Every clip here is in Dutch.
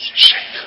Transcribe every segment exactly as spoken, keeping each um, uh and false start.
Zegen.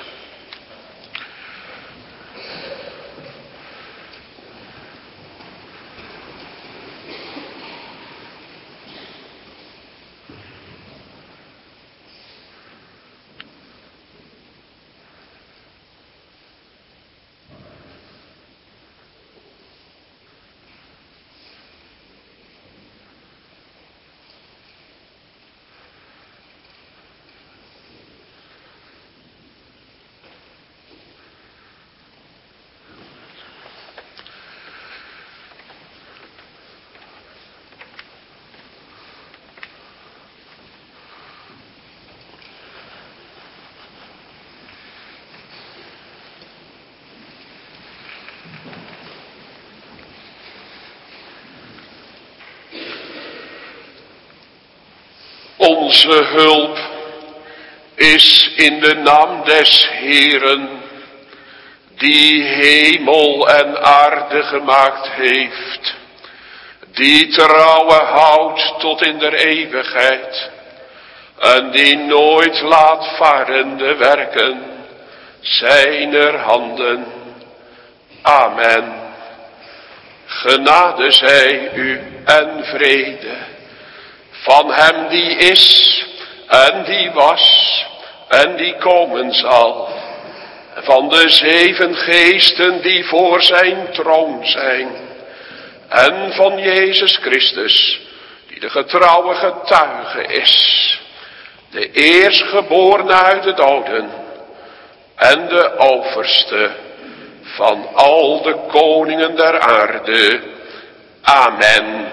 Onze hulp is in de naam des Heeren, die hemel en aarde gemaakt heeft, die trouwe houdt tot in der eeuwigheid, en die nooit laat varen de werken zijner handen. Amen. Genade zij u en vrede van hem die is en die was en die komen zal, van de zeven geesten die voor zijn troon zijn, en van Jezus Christus, die de getrouwe getuige is, de eerstgeborene uit de doden en de overste van al de koningen der aarde. Amen.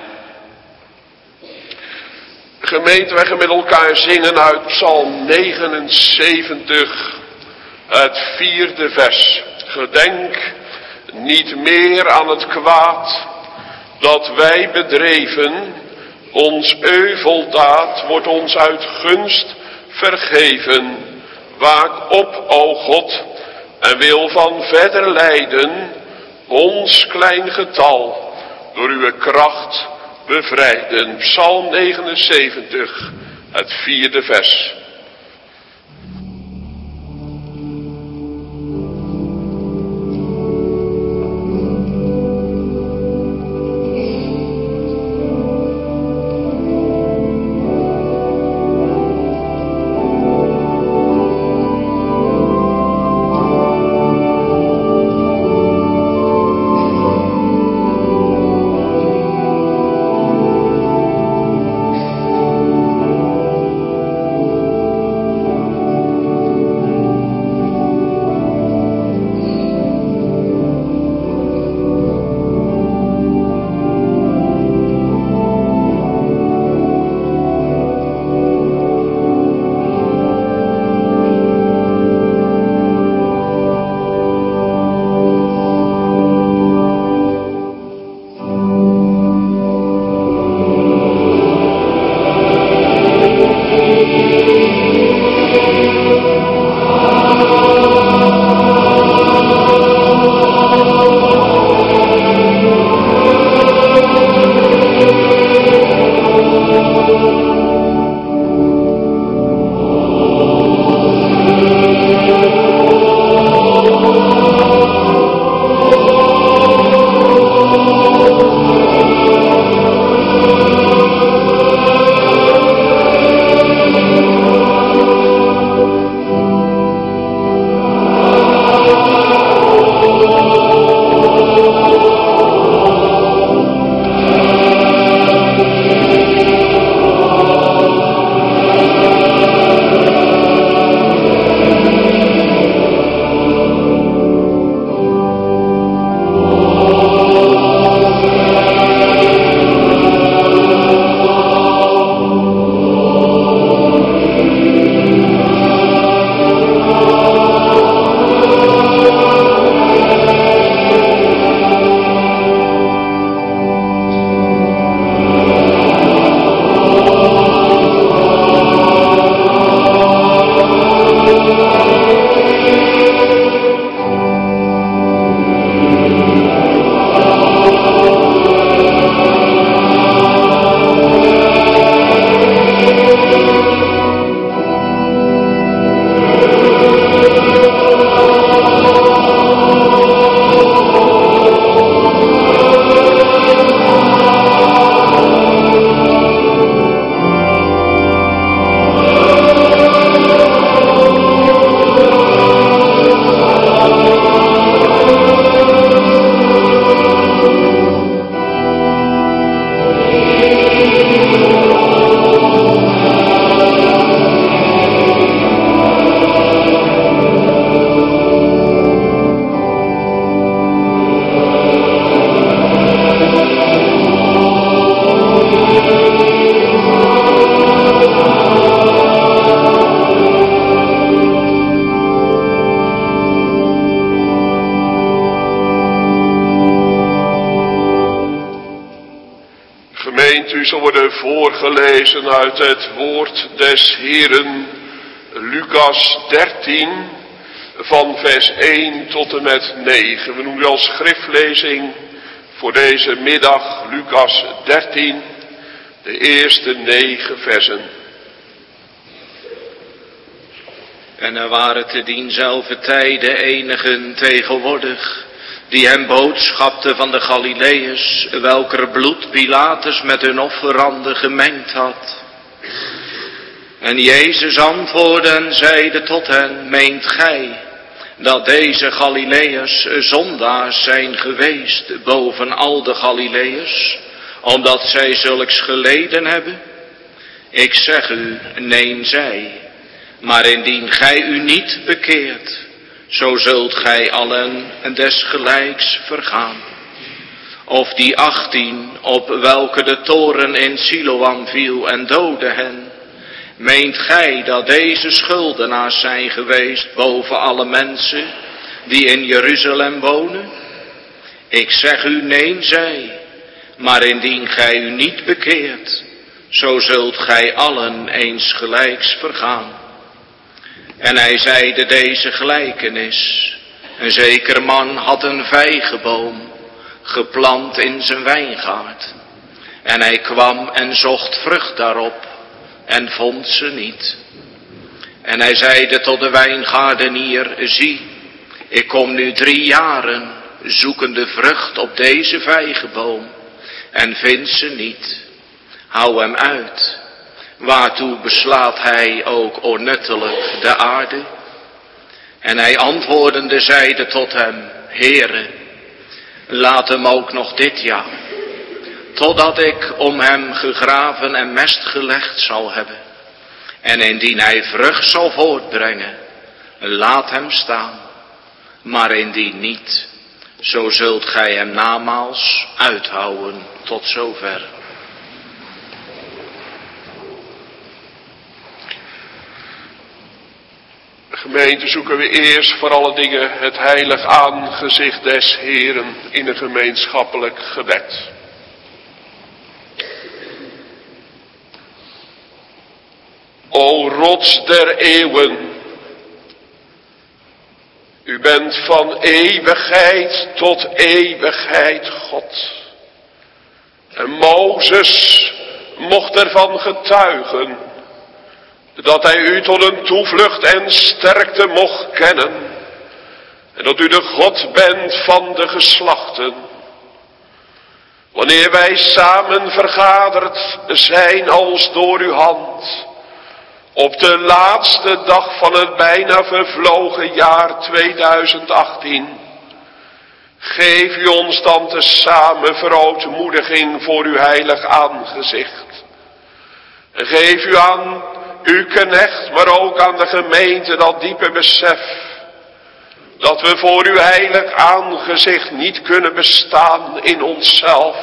Gemeente, wij gaan met elkaar zingen uit Psalm negenenzeventig, het vierde vers. Gedenk niet meer aan het kwaad dat wij bedreven, ons euveldaad wordt ons uit gunst vergeven. Waak op, o God, en wil van verder lijden ons klein getal door uw kracht bevrijden. Psalm negenenzeventig, het vierde vers. Thank gemeente, u zal worden voorgelezen uit het woord des Heeren, Lucas dertien, van vers één tot en met negen. We noemen als schriftlezing voor deze middag Lucas dertien, de eerste negen versen. En er waren te dienzelfde tijden enigen tegenwoordig, die hem boodschapten van de Galileërs, welker bloed Pilatus met hun offeranden gemengd had. En Jezus antwoordde en zeide tot hen, meent gij dat deze Galileërs zondaars zijn geweest boven al de Galileërs, omdat zij zulks geleden hebben? Ik zeg u, neen zij. Maar indien gij u niet bekeert, zo zult gij allen desgelijks vergaan. Of die achttien, op welke de toren in Siloam viel en doodde hen, meent gij dat deze schuldenaars zijn geweest boven alle mensen die in Jeruzalem wonen? Ik zeg u, neen zij. Maar indien gij u niet bekeert, zo zult gij allen eensgelijks vergaan. En hij zeide deze gelijkenis. Een zeker man had een vijgenboom geplant in zijn wijngaard. En hij kwam en zocht vrucht daarop en vond ze niet. En hij zeide tot de wijngaardenier, zie, ik kom nu drie jaren zoekende vrucht op deze vijgenboom en vind ze niet. Hou hem uit. Waartoe beslaat hij ook onnuttelijk de aarde? En hij antwoordende zeide tot hem, Heere, laat hem ook nog dit jaar, totdat ik om hem gegraven en mest gelegd zal hebben. En indien hij vrucht zal voortbrengen, laat hem staan. Maar indien niet, zo zult gij hem namaals uithouden tot zover. Gemeente, zoeken we eerst voor alle dingen het heilig aangezicht des Heeren in een gemeenschappelijk gebed. O rots der eeuwen, u bent van eeuwigheid tot eeuwigheid God. En Mozes mocht ervan getuigen dat hij u tot een toevlucht en sterkte mocht kennen. En dat u de God bent van de geslachten. Wanneer wij samen vergaderd zijn als door uw hand, op de laatste dag van het bijna vervlogen jaar tweeduizend achttien, geef u ons dan tezamen verootmoediging voor uw heilig aangezicht. En geef u aan uw knecht, maar ook aan de gemeente dat diepe besef, dat we voor uw heilig aangezicht niet kunnen bestaan in onszelf.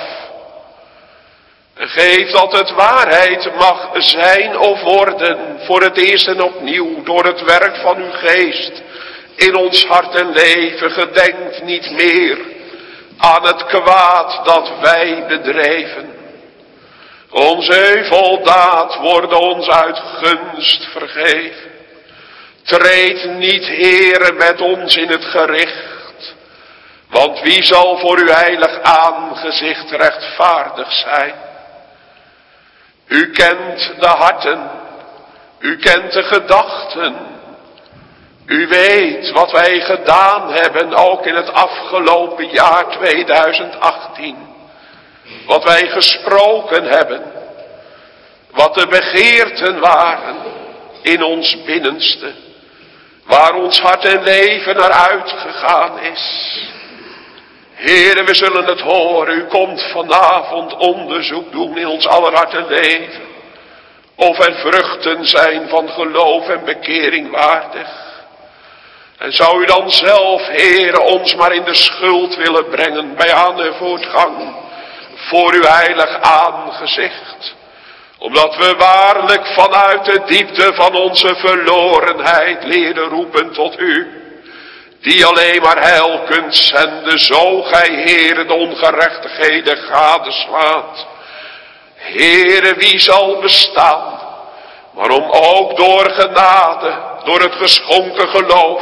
En geef dat het waarheid mag zijn of worden, voor het eerst en opnieuw, door het werk van uw geest, in ons hart en leven. Gedenkt niet meer aan het kwaad dat wij bedreven. Onze heuveldaad worden ons uit gunst vergeven. Treed niet, Heere, met ons in het gericht, want wie zal voor uw heilig aangezicht rechtvaardig zijn? U kent de harten, u kent de gedachten, u weet wat wij gedaan hebben, ook in het afgelopen jaar tweeduizend achttien. Wat wij gesproken hebben, wat de begeerten waren in ons binnenste, waar ons hart en leven naar uitgegaan is. Heere, we zullen het horen, u komt vanavond onderzoek doen in ons aller hart en leven, of er vruchten zijn van geloof en bekering waardig. En zou u dan zelf, Heere, ons maar in de schuld willen brengen bij aan de voortgang voor uw heilig aangezicht, omdat we waarlijk vanuit de diepte van onze verlorenheid leren roepen tot u, die alleen maar heil kunt zenden, zo gij, Heere, de ongerechtigheden gadeslaat. Heere, wie zal bestaan, maar om ook door genade, door het geschonken geloof,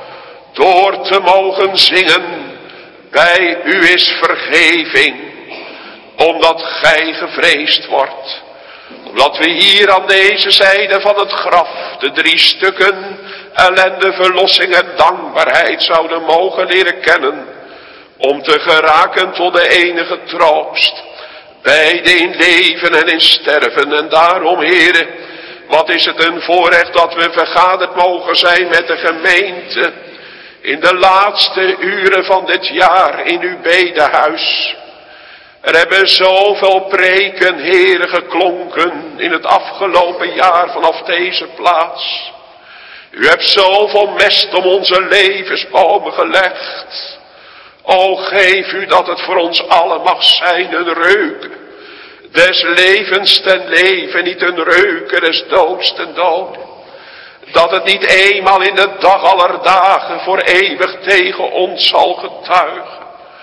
door te mogen zingen, bij u is vergeving, omdat gij gevreesd wordt. Omdat we hier aan deze zijde van het graf de drie stukken ellende, verlossing en dankbaarheid zouden mogen leren kennen, om te geraken tot de enige troost, beide in leven en in sterven. En daarom, Heere, wat is het een voorrecht dat we vergaderd mogen zijn met de gemeente in de laatste uren van dit jaar in uw bedehuis. Er hebben zoveel preken, Heere, geklonken in het afgelopen jaar vanaf deze plaats. U hebt zoveel mest om onze levensbomen gelegd. O, geef u dat het voor ons allen mag zijn een reuk des levens ten leven, niet een reuk des doods ten dood. Dat het niet eenmaal in de dag aller dagen voor eeuwig tegen ons zal getuigen.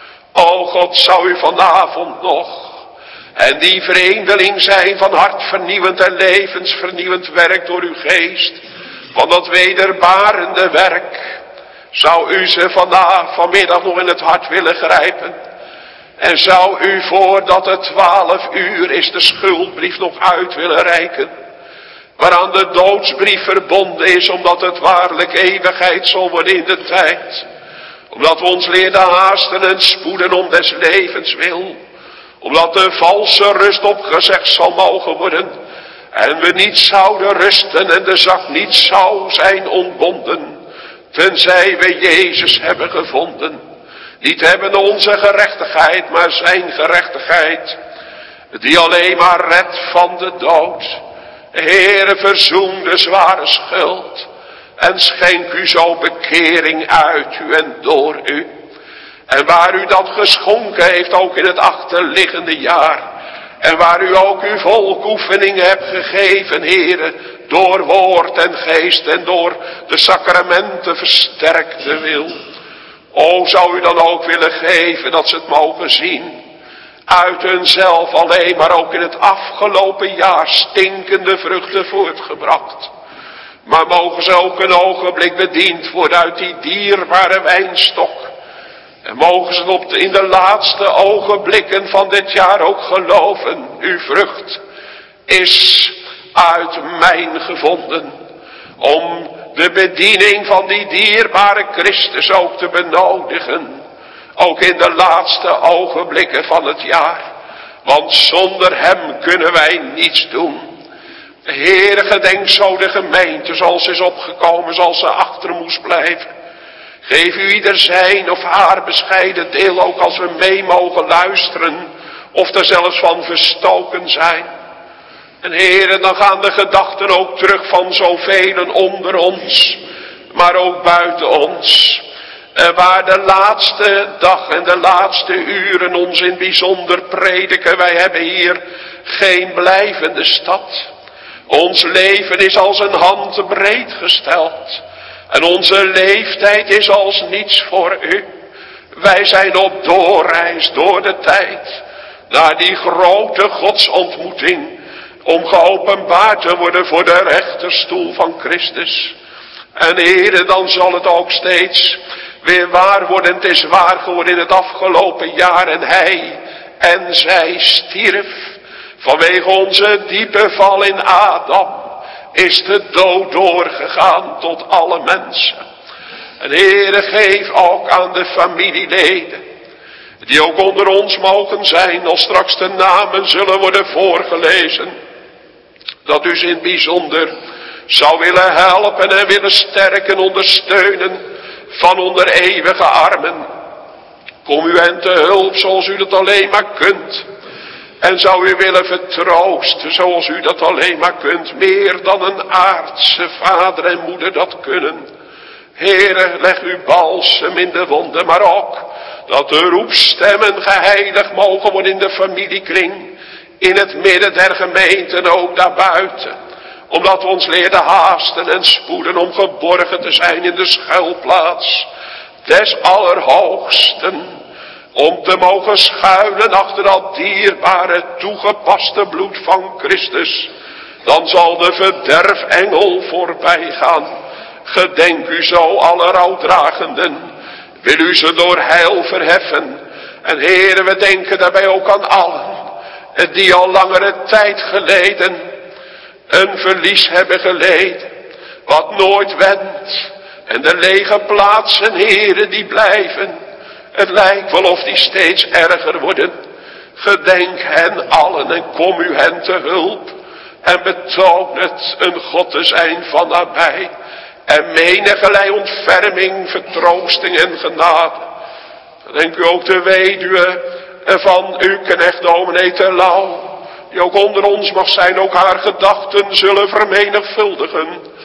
O God, zou u vanavond nog en die vreemdeling zijn van hartvernieuwend en levensvernieuwend werk door uw geest, van dat wederbarende werk, zou u ze vandaag, vanmiddag nog in het hart willen grijpen. En zou u voordat het twaalf uur is de schuldbrief nog uit willen reiken, waaraan de doodsbrief verbonden is, omdat het waarlijk eeuwigheid zal worden in de tijd. Omdat we ons leerden haasten en spoeden om des levens wil. Omdat de valse rust opgezegd zal mogen worden. En we niet zouden rusten en de zak niet zou zijn ontbonden, tenzij we Jezus hebben gevonden. Niet hebben onze gerechtigheid, maar zijn gerechtigheid, die alleen maar redt van de dood. Heere, verzoen de zware schuld en schenk u zo bekering uit u en door u. En waar u dat geschonken heeft, ook in het achterliggende jaar, en waar u ook uw volk oefening hebt gegeven, Heere, door woord en geest en door de sacramenten versterkte wil. O, zou u dan ook willen geven dat ze het mogen zien, uit hunzelf alleen, maar ook in het afgelopen jaar stinkende vruchten voortgebracht. Maar mogen ze ook een ogenblik bediend worden uit die dierbare wijnstok. En mogen ze op de, in de laatste ogenblikken van dit jaar ook geloven, uw vrucht is uit mijn gevonden. Om de bediening van die dierbare Christus ook te benodigen. Ook in de laatste ogenblikken van het jaar. Want zonder hem kunnen wij niets doen. Heere, gedenk zo de gemeente zoals ze is opgekomen, zoals ze achter moest blijven. Geef u ieder zijn of haar bescheiden deel, ook als we mee mogen luisteren, of er zelfs van verstoken zijn. En Heere, dan gaan de gedachten ook terug van zoveel onder ons, maar ook buiten ons. Waar de laatste dag en de laatste uren ons in bijzonder prediken. Wij hebben hier geen blijvende stad. Ons leven is als een handbreed gesteld. En onze leeftijd is als niets voor u. Wij zijn op doorreis door de tijd. Naar die grote godsontmoeting. Om geopenbaard te worden voor de rechterstoel van Christus. En Heere, dan zal het ook steeds weer waar worden. Het is waar geworden in het afgelopen jaar. En hij en zij stierf. Vanwege onze diepe val in Adam is de dood doorgegaan tot alle mensen. En Heere, geef ook aan de familieleden, die ook onder ons mogen zijn, als straks de namen zullen worden voorgelezen, dat u ze in het bijzonder zou willen helpen en willen sterken, ondersteunen van onder eeuwige armen. Kom u hen te hulp zoals u dat alleen maar kunt. En zou u willen vertroosten zoals u dat alleen maar kunt. Meer dan een aardse vader en moeder dat kunnen. Heere, leg uw balsem in de wonden. Maar ook dat de roepstemmen geheiligd mogen worden in de familiekring. In het midden der gemeente en ook daarbuiten. Omdat we ons leerden haasten en spoeden om geborgen te zijn in de schuilplaats des Allerhoogsten. om te mogen schuilen achter dat dierbare toegepaste bloed van Christus, dan zal de verderfengel voorbij gaan. Gedenk u zo alle rouwdragenden, wil u ze door heil verheffen. En Heere, we denken daarbij ook aan allen die al langere tijd geleden een verlies hebben geleden, wat nooit wendt. En de lege plaatsen, Heere, die blijven. Het lijkt wel of die steeds erger worden. Gedenk hen allen en kom u hen te hulp. En betoon het een God te zijn van nabij. En menigerlei ontferming, vertroosting en genade. Gedenk u ook de weduwe van uw knecht dominee Terlouw, die ook onder ons mag zijn, ook haar gedachten zullen vermenigvuldigen.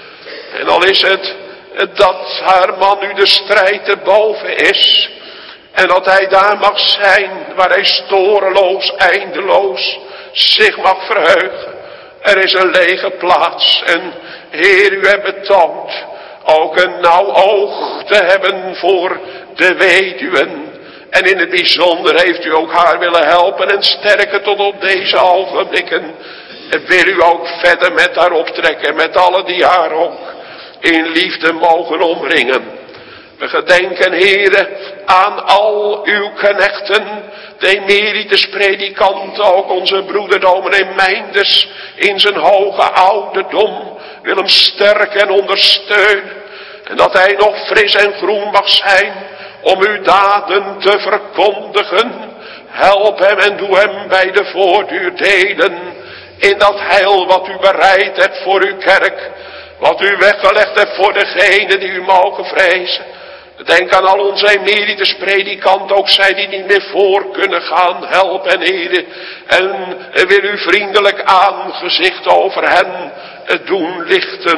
En al is het dat haar man nu de strijd te boven is, en dat hij daar mag zijn waar hij storeloos, eindeloos zich mag verheugen. Er is een lege plaats en Heer, u hebt betoond ook een nauw oog te hebben voor de weduwen. En in het bijzonder heeft u ook haar willen helpen en sterken tot op deze ogenblikken. En wil u ook verder met haar optrekken, met allen die haar ook in liefde mogen omringen. We gedenken, Heere, aan al uw knechten, de emeritus predikant, ook onze broeder dominee Meinders in zijn hoge ouderdom, wil hem sterken en ondersteunen. En dat hij nog fris en groen mag zijn om uw daden te verkondigen. Help hem en doe hem bij de voordeur delen in dat heil wat u bereid hebt voor uw kerk. Wat u weggelegd hebt voor degenen die u mogen vrezen. Denk aan al onze emeritus predikant, ook zij die niet meer voor kunnen gaan. Help hen, Heere. En wil u vriendelijk aangezicht over hen doen lichten.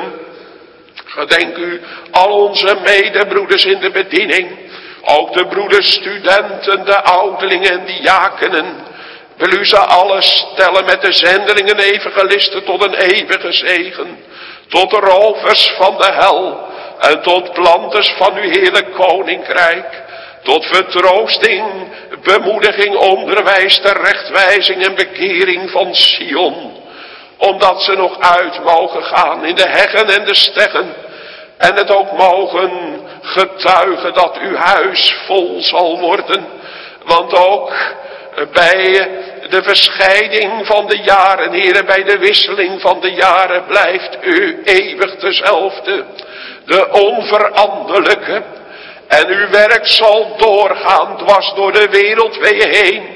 Gedenk u al onze medebroeders in de bediening. Ook de broeders studenten, de ouderlingen en diakenen. Wil u ze alle stellen met de zendelingen evangelisten tot een eeuwige zegen. Tot de rovers van de hel. En tot planters van uw heerlijk koninkrijk. Tot vertroosting, bemoediging, onderwijs, terechtwijzing en bekering van Sion. Omdat ze nog uit mogen gaan in de heggen en de steggen. En het ook mogen getuigen dat uw huis vol zal worden. Want ook bij de verscheiding van de jaren, Heere, bij de wisseling van de jaren blijft u eeuwig dezelfde. De onveranderlijke. En uw werk zal doorgaan dwars door de wereld heen.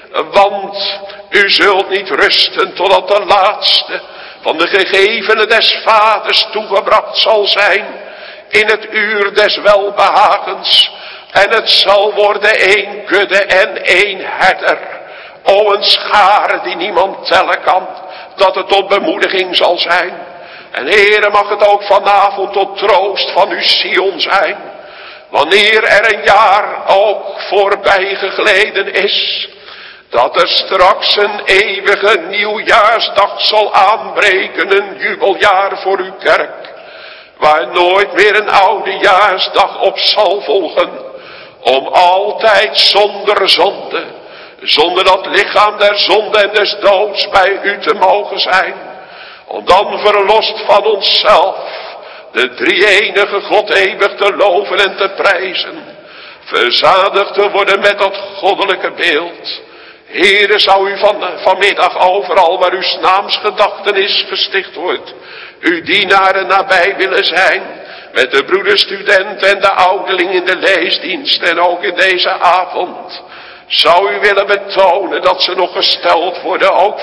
Want u zult niet rusten totdat de laatste van de gegevenen des vaders toegebracht zal zijn. In het uur des welbehagens. En het zal worden één kudde en één herder. O, een schare die niemand tellen kan. Dat het tot bemoediging zal zijn. En Heere, mag het ook vanavond tot troost van uw Sion zijn. Wanneer er een jaar ook voorbij gegleden is. Dat er straks een eeuwige nieuwjaarsdag zal aanbreken. Een jubeljaar voor uw kerk. Waar nooit meer een oudejaarsdag op zal volgen. Om altijd zonder zonde. Zonder dat lichaam der zonde en des doods bij u te mogen zijn. Om dan verlost van onszelf. De drie-enige God eeuwig te loven en te prijzen. Verzadigd te worden met dat goddelijke beeld. Heere, zou u van, vanmiddag overal waar uw naamsgedachtenis gesticht wordt. Uw dienaren nabij willen zijn. Met de broederstudent en de ouderling in de leesdienst. En ook in deze avond. Zou u willen betonen dat ze nog gesteld worden. Ook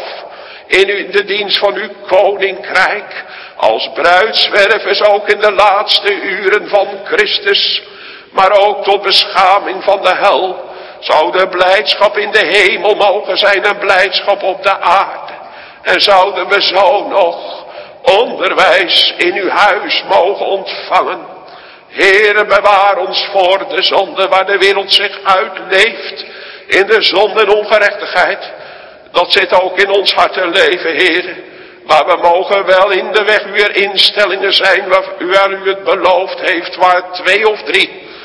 in de dienst van uw koninkrijk. Als bruidswervers ook in de laatste uren van Christus. Maar ook tot beschaming van de hel. Zou de blijdschap in de hemel mogen zijn en blijdschap op de aarde. En zouden we zo nog onderwijs in uw huis mogen ontvangen. Heere, bewaar ons voor de zonde waar de wereld zich uitleeft. In de zonde en ongerechtigheid. Dat zit ook in ons hart en leven, Heere. Maar we mogen wel in de weg uw instellingen zijn waar u het beloofd heeft. Waar twee of drie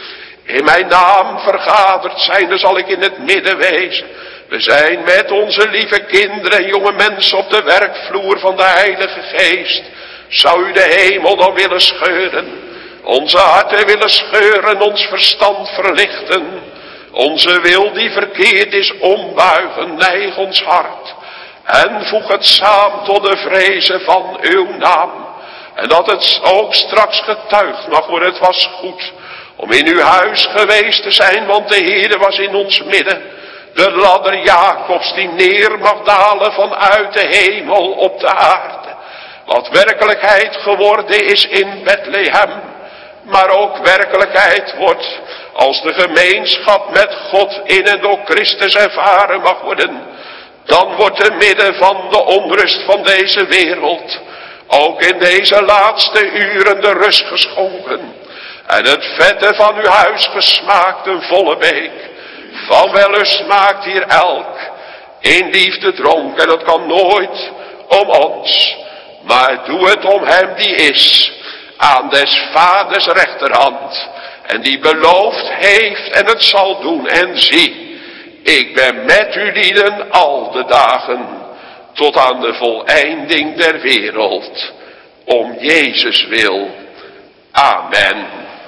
in mijn naam vergaderd zijn, dan zal ik in het midden wezen. We zijn met onze lieve kinderen en jonge mensen op de werkvloer van de Heilige Geest. Zou u de hemel dan willen scheuren, onze harten willen scheuren, ons verstand verlichten, onze wil die verkeerd is ombuigen, neig ons hart en voeg het samen tot de vrezen van uw naam. En dat het ook straks getuigd mag worden, het was goed om in uw huis geweest te zijn, want de Heere was in ons midden. De ladder Jacobs die neer mag dalen vanuit de hemel op de aarde. Wat werkelijkheid geworden is in Bethlehem, maar ook werkelijkheid wordt als de gemeenschap met God in en door Christus ervaren mag worden. Dan wordt te midden van de onrust van deze wereld ook in deze laatste uren de rust geschonken. En het vette van uw huis gesmaakt een volle beek. Van wellust maakt hier elk in liefde dronk. En dat kan nooit om ons, maar doe het om hem die is aan des vaders rechterhand. En die beloofd heeft en het zal doen. En zie, ik ben met u lieden al de dagen tot aan de voleinding der wereld. Om Jezus wil. Amen.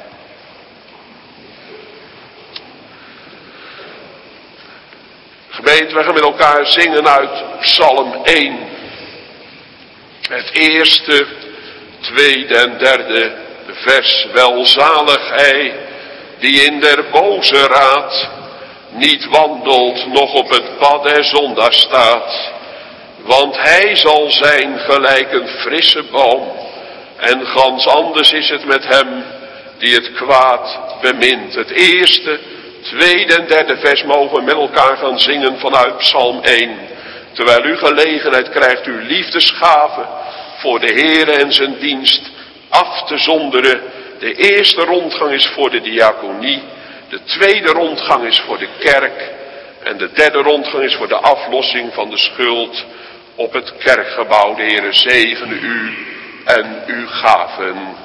Gemeente, we gaan met elkaar zingen uit Psalm één. Het eerste, tweede en derde vers. Welzalig hij die in der boze raad niet wandelt, nog op het pad der zondaar staat. Want hij zal zijn gelijk een frisse boom. En gans anders is het met hem die het kwaad bemint. Het eerste, tweede en derde vers mogen we met elkaar gaan zingen vanuit Psalm één. Terwijl u gelegenheid krijgt uw liefdesgave voor de Heere en zijn dienst af te zonderen. De eerste rondgang is voor de diaconie. De tweede rondgang is voor de kerk. En de derde rondgang is voor de aflossing van de schuld op het kerkgebouw. De Heere zegene u en uw gaven.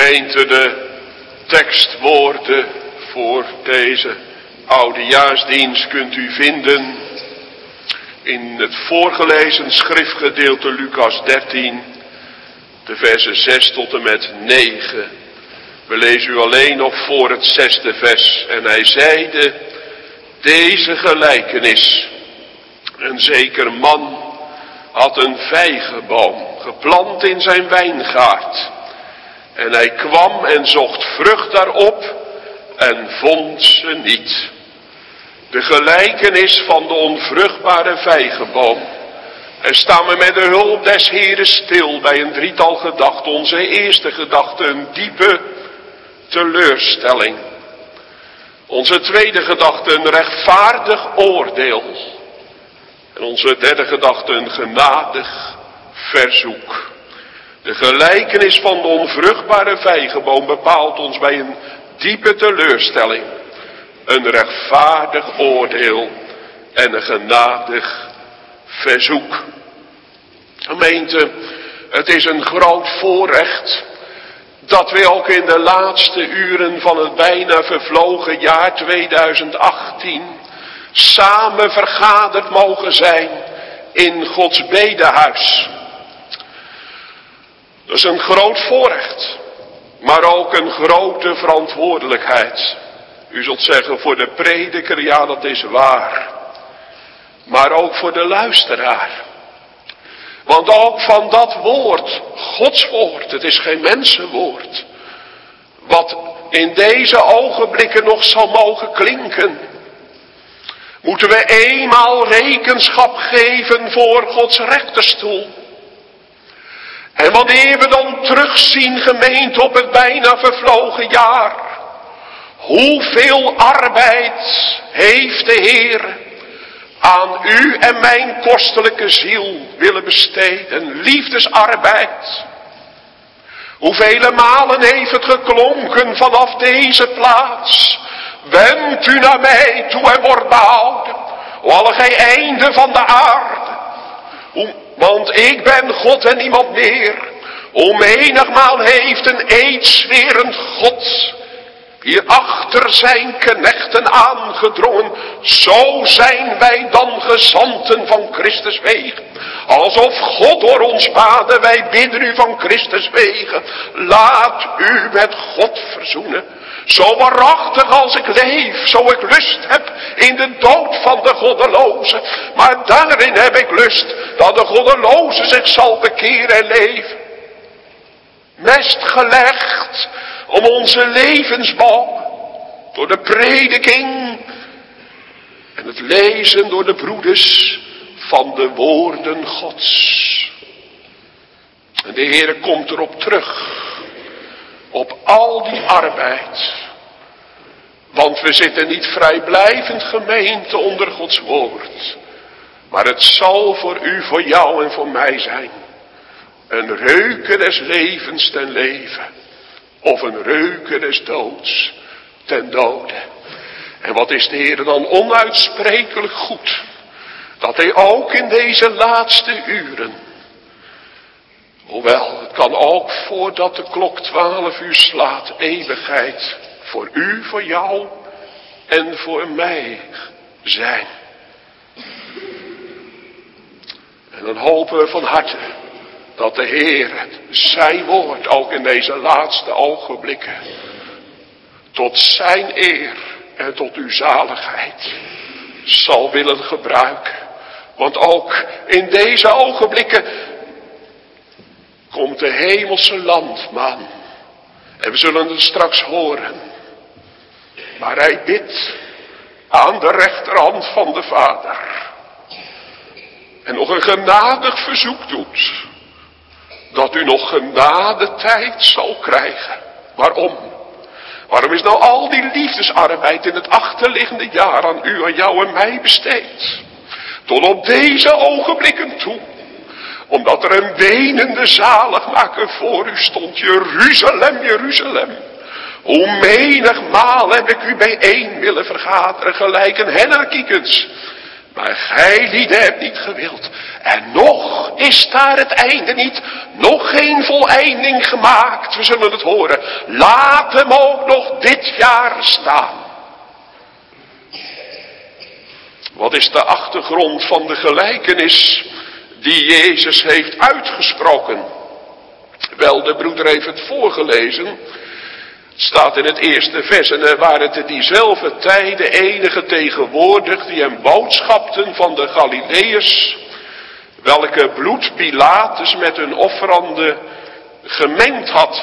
Gemeente, de tekstwoorden voor deze oudejaarsdienst kunt u vinden in het voorgelezen schriftgedeelte Lucas dertien, de versen zes tot en met negen. We lezen u alleen nog voor het zesde vers. En hij zeide, deze gelijkenis. Een zeker man had een vijgenboom geplant in zijn wijngaard. En hij kwam en zocht vrucht daarop en vond ze niet. De gelijkenis van de onvruchtbare vijgenboom. En staan we met de hulp des Heeren stil bij een drietal gedachten. Onze eerste gedachte, een diepe teleurstelling. Onze tweede gedachte, een rechtvaardig oordeel. En onze derde gedachte, een genadig verzoek. De gelijkenis van de onvruchtbare vijgenboom bepaalt ons bij een diepe teleurstelling, een rechtvaardig oordeel en een genadig verzoek. Gemeente, het is een groot voorrecht dat we ook in de laatste uren van het bijna vervlogen jaar tweeduizend achttien samen vergaderd mogen zijn in Gods bedehuis. Dat is een groot voorrecht, maar ook een grote verantwoordelijkheid. U zult zeggen voor de prediker, ja dat is waar. Maar ook voor de luisteraar. Want ook van dat woord, Gods woord, het is geen mensenwoord, wat in deze ogenblikken nog zal mogen klinken, moeten we eenmaal rekenschap geven voor Gods rechterstoel. En wanneer we dan terugzien, gemeente, op het bijna vervlogen jaar, hoeveel arbeid heeft de Heer aan u en mijn kostelijke ziel willen besteden, liefdesarbeid. Hoevele malen heeft het geklonken vanaf deze plaats, wend u naar mij toe en word behouden, o alle gij einden van de aarde. Want ik ben God en niemand meer. O menigmaal heeft een eedzwerend God hier achter zijn knechten aangedrongen. Zo zijn wij dan gezanten van Christus wegen. Alsof God door ons baden, wij bidden u van Christus wegen. Laat u met God verzoenen. Zo waarachtig als ik leef, zo ik lust heb in de dood van de goddeloze. Maar daarin heb ik lust dat de goddeloze zich zal bekeren en leven. Mest gelegd om onze levensboom door de prediking en het lezen door de broeders van de woorden Gods. En de Heere komt erop terug, op al die arbeid. Want we zitten niet vrijblijvend, gemeente, onder Gods woord. Maar het zal voor u, voor jou en voor mij zijn een reuken des levens ten leven. Of een reuken des doods ten dode. En wat is de Heer dan onuitsprekelijk goed, dat hij ook in deze laatste uren, hoewel het kan ook voordat de klok twaalf uur slaat, eeuwigheid voor u, voor jou en voor mij zijn. En dan hopen we van harte dat de Heer zijn woord ook in deze laatste ogenblikken tot zijn eer en tot uw zaligheid zal willen gebruiken. Want ook in deze ogenblikken komt de hemelse landman. En we zullen het straks horen. Maar hij bidt aan de rechterhand van de Vader. En nog een genadig verzoek doet. Dat u nog genade tijd zal krijgen. Waarom? Waarom is nou al die liefdesarbeid in het achterliggende jaar aan u, aan jou en mij besteed? Tot op deze ogenblikken toe. Omdat er een wenende zaligmaker voor u stond. Jeruzalem, Jeruzalem. Hoe menigmaal heb ik u bijeen willen vergaderen, gelijk een hennerkiekens. Maar gij lieden hebt niet gewild. En nog is daar het einde niet. Nog geen voleinding gemaakt. We zullen het horen. Laat hem ook nog dit jaar staan. Wat is de achtergrond van de gelijkenis die Jezus heeft uitgesproken? Wel, de broeder heeft het voorgelezen. Het staat in het eerste vers. En er waren te diezelfde tijden enige tegenwoordig die hem boodschapten van de Galileërs, welke bloed Pilatus met hun offeranden gemengd had.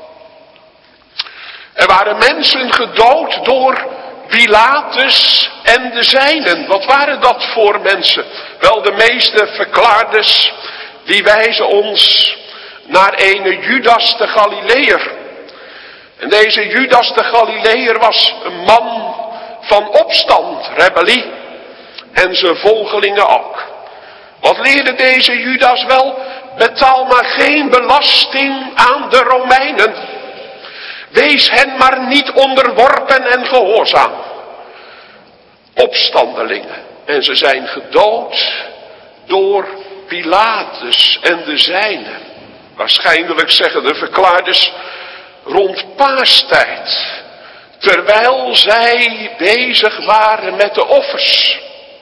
Er waren mensen gedood door Pilatus en de zijnen. Wat waren dat voor mensen? Wel, de meeste verklaarders die wijzen ons naar ene Judas de Galileër. En deze Judas de Galileër was een man van opstand, rebellie, en zijn volgelingen ook. Wat leerde deze Judas wel? Betaal maar geen belasting aan de Romeinen. Wees hen maar niet onderworpen en gehoorzaam. Opstandelingen. En ze zijn gedood door Pilatus en de zijnen. Waarschijnlijk zeggen de verklaarders rond paastijd. Terwijl zij bezig waren met de offers.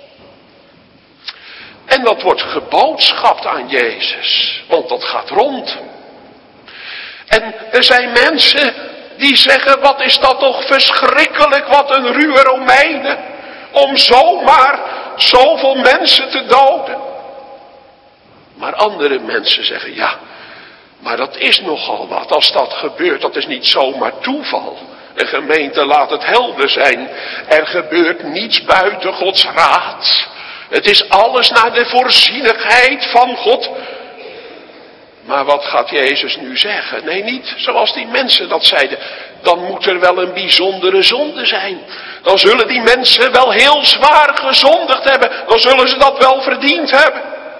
En dat wordt geboodschapt aan Jezus. Want dat gaat rond. En er zijn mensen die zeggen, wat is dat toch verschrikkelijk, wat een ruwe Romeinen. Om zomaar zoveel mensen te doden. Maar andere mensen zeggen, ja, maar dat is nogal wat. Als dat gebeurt, dat is niet zomaar toeval. Een gemeente, laat het helder zijn. Er gebeurt niets buiten Gods raad. Het is alles naar de voorzienigheid van God. Maar wat gaat Jezus nu zeggen? Nee, niet zoals die mensen dat zeiden. Dan moet er wel een bijzondere zonde zijn. Dan zullen die mensen wel heel zwaar gezondigd hebben. Dan zullen ze dat wel verdiend hebben.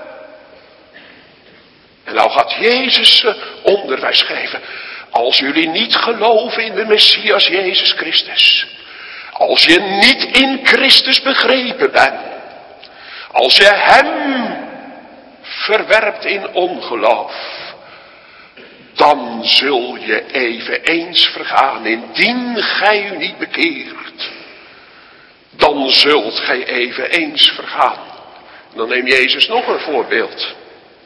En nou gaat Jezus onderwijs geven. Als jullie niet geloven in de Messias Jezus Christus. Als je niet in Christus begrepen bent. Als je hem verwerpt in ongeloof. Dan zul je eveneens vergaan. Indien gij u niet bekeert. Dan zult gij eveneens vergaan. Dan neemt Jezus nog een voorbeeld.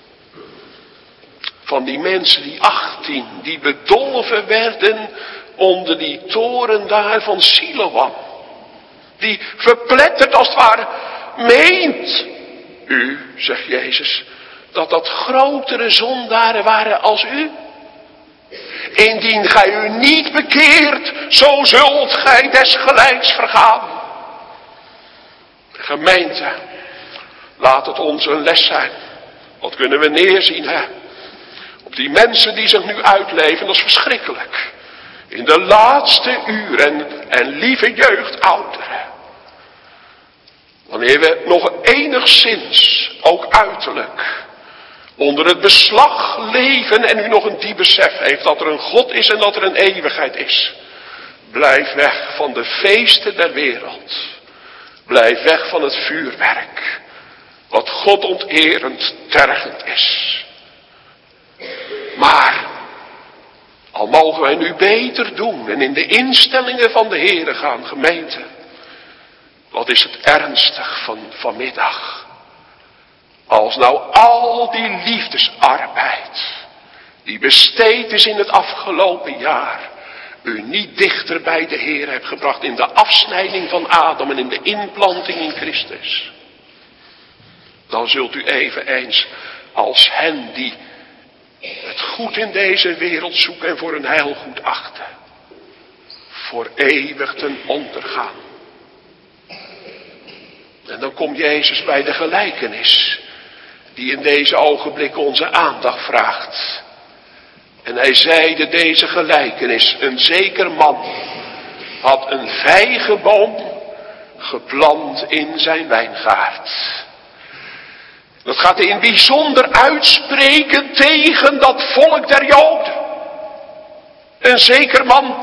Van die mensen, die achttien, die bedolven werden onder die toren daar van Siloam. Die verpletterd als het ware, meent u, zegt Jezus, dat dat grotere zondaren waren als u? Indien gij u niet bekeert, zo zult gij desgelijks vergaan. Gemeente, laat het ons een les zijn. Wat kunnen we neerzien, hè? Op die mensen die zich nu uitleven, dat is verschrikkelijk. In de laatste uren en lieve jeugdouderen. Wanneer we nog enigszins, ook uiterlijk, onder het beslag leven en u nog een diep besef heeft dat er een God is en dat er een eeuwigheid is. Blijf weg van de feesten der wereld. Blijf weg van het vuurwerk. Wat God onterend tergend is. Maar, al mogen wij nu beter doen en in de instellingen van de Heere gaan, gemeente. Wat is het ernstig van vanmiddag. Als nou al die liefdesarbeid, die besteed is in het afgelopen jaar, u niet dichter bij de Heer hebt gebracht in de afsnijding van Adam en in de inplanting in Christus. Dan zult u eveneens als hen die het goed in deze wereld zoeken en voor hun heil goed achten, voor eeuwig ten onder gaan. En dan komt Jezus bij de gelijkenis die in deze ogenblikken onze aandacht vraagt. En hij zeide deze gelijkenis, een zeker man had een vijgenboom geplant in zijn wijngaard. Dat gaat hij in bijzonder uitspreken tegen dat volk der Joden. Een zeker man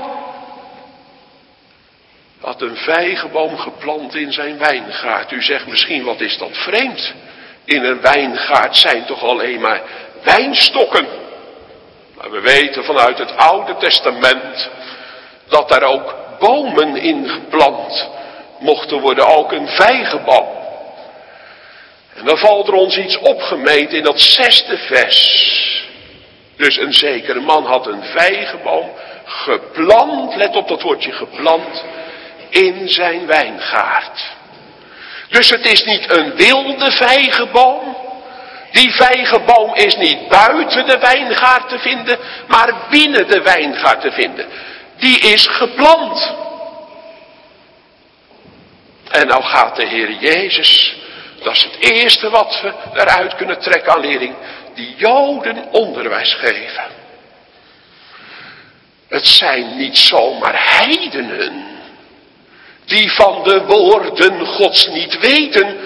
had een vijgenboom geplant in zijn wijngaard. U zegt misschien, wat is dat vreemd? in een wijngaard zijn toch alleen maar wijnstokken. Maar we weten vanuit het Oude Testament dat daar ook bomen in geplant mochten worden, ook een vijgenboom. En dan valt er ons iets opgemeten in dat zesde vers. Dus een zekere man had een vijgenboom geplant, let op dat woordje geplant, in zijn wijngaard. Dus het is niet een wilde vijgenboom. Die vijgenboom is niet buiten de wijngaard te vinden, maar binnen de wijngaard te vinden. Die is geplant. En nou gaat de Heer Jezus, dat is het eerste wat we eruit kunnen trekken aan lering, die Joden onderwijs geven. Het zijn niet zomaar heidenen die van de woorden Gods niet weten,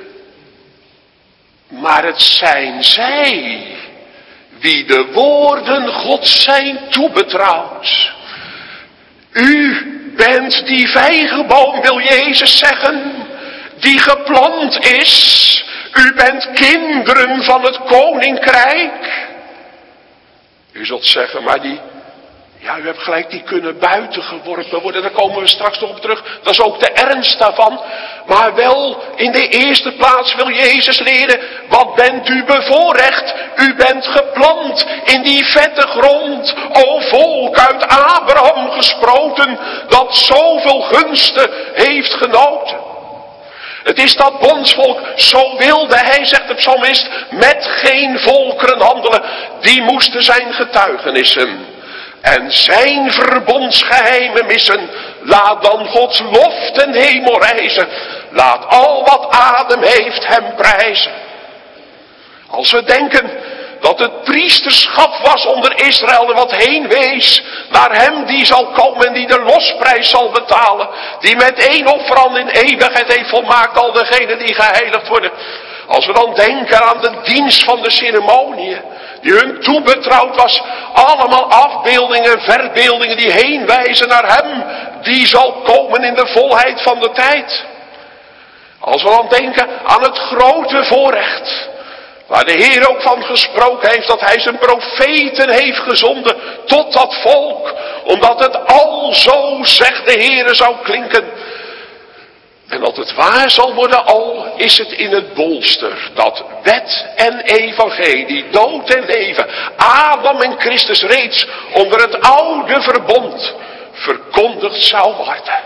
maar het zijn zij wie de woorden Gods zijn toebetrouwd. U bent die vijgenboom, wil Jezus zeggen, die geplant is. U bent kinderen van het koninkrijk. U zult zeggen, maar die, ja, u hebt gelijk, die kunnen buiten geworpen worden. Daar komen we straks nog op terug. Dat is ook de ernst daarvan. Maar wel in de eerste plaats wil Jezus leren, wat bent u bevoorrecht? U bent geplant in die vette grond, o volk uit Abraham gesproten, dat zoveel gunsten heeft genoten. Het is dat bondsvolk, zo wilde hij, zegt de psalmist, met geen volkeren handelen. Die moesten zijn getuigenissen en zijn verbondsgeheimen missen. Laat dan Gods lof ten hemel reizen. Laat al wat adem heeft hem prijzen. Als we denken dat het priesterschap was onder Israël en wat heen wees naar hem die zal komen en die de losprijs zal betalen. Die met één offer in eeuwigheid heeft volmaakt al degenen die geheiligd worden. Als we dan denken aan de dienst van de ceremoniën die hun toebetrouwd was. Allemaal afbeeldingen en verbeeldingen die heen wijzen naar hem die zal komen in de volheid van de tijd. Als we dan denken aan het grote voorrecht waar de Heer ook van gesproken heeft, dat hij zijn profeten heeft gezonden tot dat volk. Omdat het al zo, zegt de Heer, zou klinken. En dat het waar zal worden, al is het in het bolster. Dat wet en evangelie, dood en leven, Adam en Christus reeds onder het oude verbond verkondigd zou worden.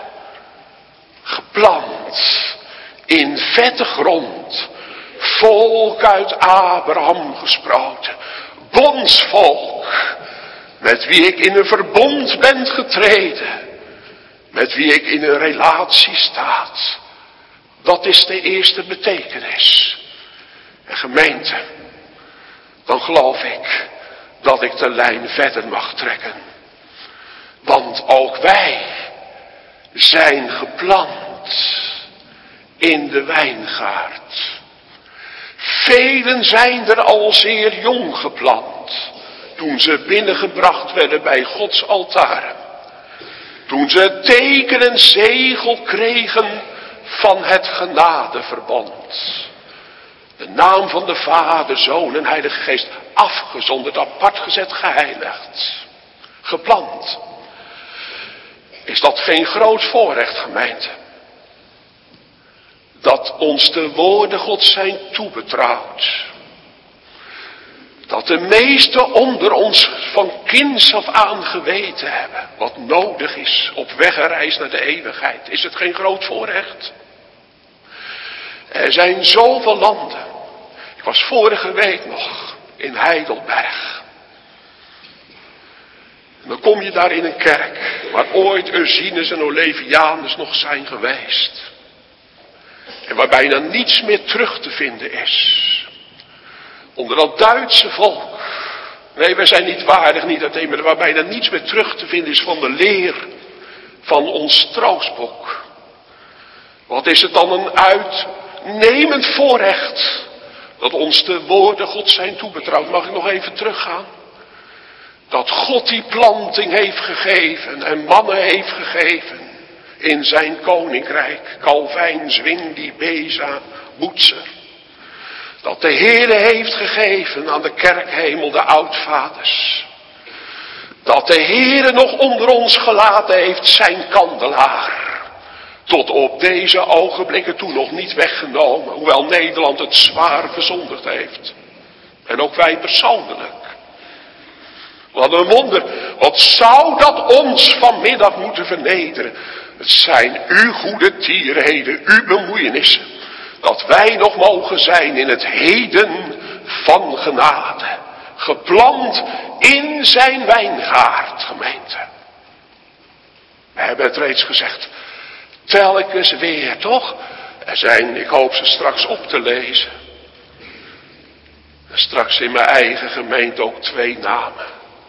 Geplant in vette grond. Volk uit Abraham gesproten. Bondsvolk. Met wie ik in een verbond ben getreden. Met wie ik in een relatie staat. Dat is de eerste betekenis. En gemeente. Dan geloof ik dat ik de lijn verder mag trekken. Want ook wij zijn geplant in de wijngaard. Velen zijn er al zeer jong geplant, toen ze binnengebracht werden bij Gods altaren. Toen ze het teken en zegel kregen van het genadeverbond. De naam van de Vader, Zoon en Heilige Geest afgezonderd, apart gezet, geheiligd. Geplant. Is dat geen groot voorrecht, gemeente? Dat ons de woorden Gods zijn toebetrouwd. Dat de meesten onder ons van kinds af aan geweten hebben wat nodig is op weg en reis naar de eeuwigheid. Is het geen groot voorrecht? Er zijn zoveel landen. Ik was vorige week nog in Heidelberg. En dan kom je daar in een kerk waar ooit Ursinus en Olevianus nog zijn geweest. En waar bijna niets meer terug te vinden is. Onder dat Duitse volk. Nee, wij zijn niet waardig, niet dat maar waar bijna niets meer terug te vinden is van de leer van ons troostboek. Wat is het dan een uitnemend voorrecht dat ons de woorden God zijn toebetrouwd. Mag ik nog even teruggaan? Dat God die planting heeft gegeven en mannen heeft gegeven in zijn koninkrijk. Calvijn, Zwingli, Beza, Boetser. Dat de Heere heeft gegeven aan de kerkhemel, de oudvaders. Dat de Heere nog onder ons gelaten heeft zijn kandelaar. Tot op deze ogenblikken toe nog niet weggenomen. Hoewel Nederland het zwaar verzondigd heeft. En ook wij persoonlijk. Wat een wonder. Wat zou dat ons vanmiddag moeten vernederen. Het zijn uw goede tierheden, uw bemoeienissen. Dat wij nog mogen zijn in het heden van genade. Geplant in zijn wijngaard, gemeente. We hebben het reeds gezegd. Telkens weer, toch? Er zijn, ik hoop ze straks op te lezen. En straks in mijn eigen gemeente ook twee namen.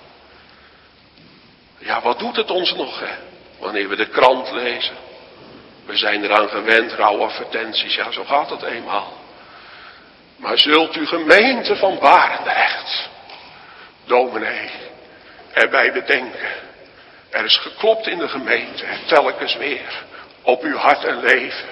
Ja, wat doet het ons nog, hè? Wanneer we de krant lezen. We zijn eraan gewend, rouwadvertenties, ja, zo gaat het eenmaal. Maar zult u gemeente van Barendrecht, dominee, erbij bedenken. Er is geklopt in de gemeente, telkens weer, op uw hart en leven.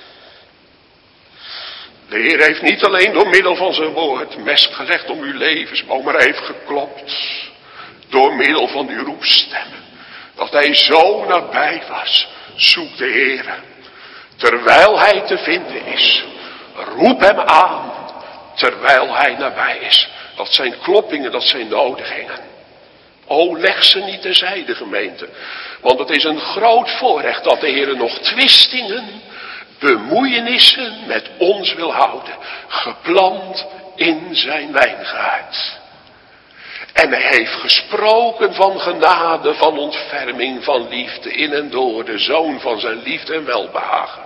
De Heer heeft niet alleen door middel van zijn woord mes gelegd om uw levensboom, maar hij heeft geklopt door middel van uw roepstem. Dat hij zo nabij was. Zoek de Heere. Terwijl hij te vinden is. Roep hem aan. Terwijl hij nabij is. Dat zijn kloppingen, dat zijn nodigingen. O, leg ze niet terzijde, gemeente. Want het is een groot voorrecht dat de Heere nog twistingen, bemoeienissen met ons wil houden. Geplant in zijn wijngaard. En hij heeft gesproken van genade, van ontferming, van liefde in en door de Zoon van zijn liefde en welbehagen.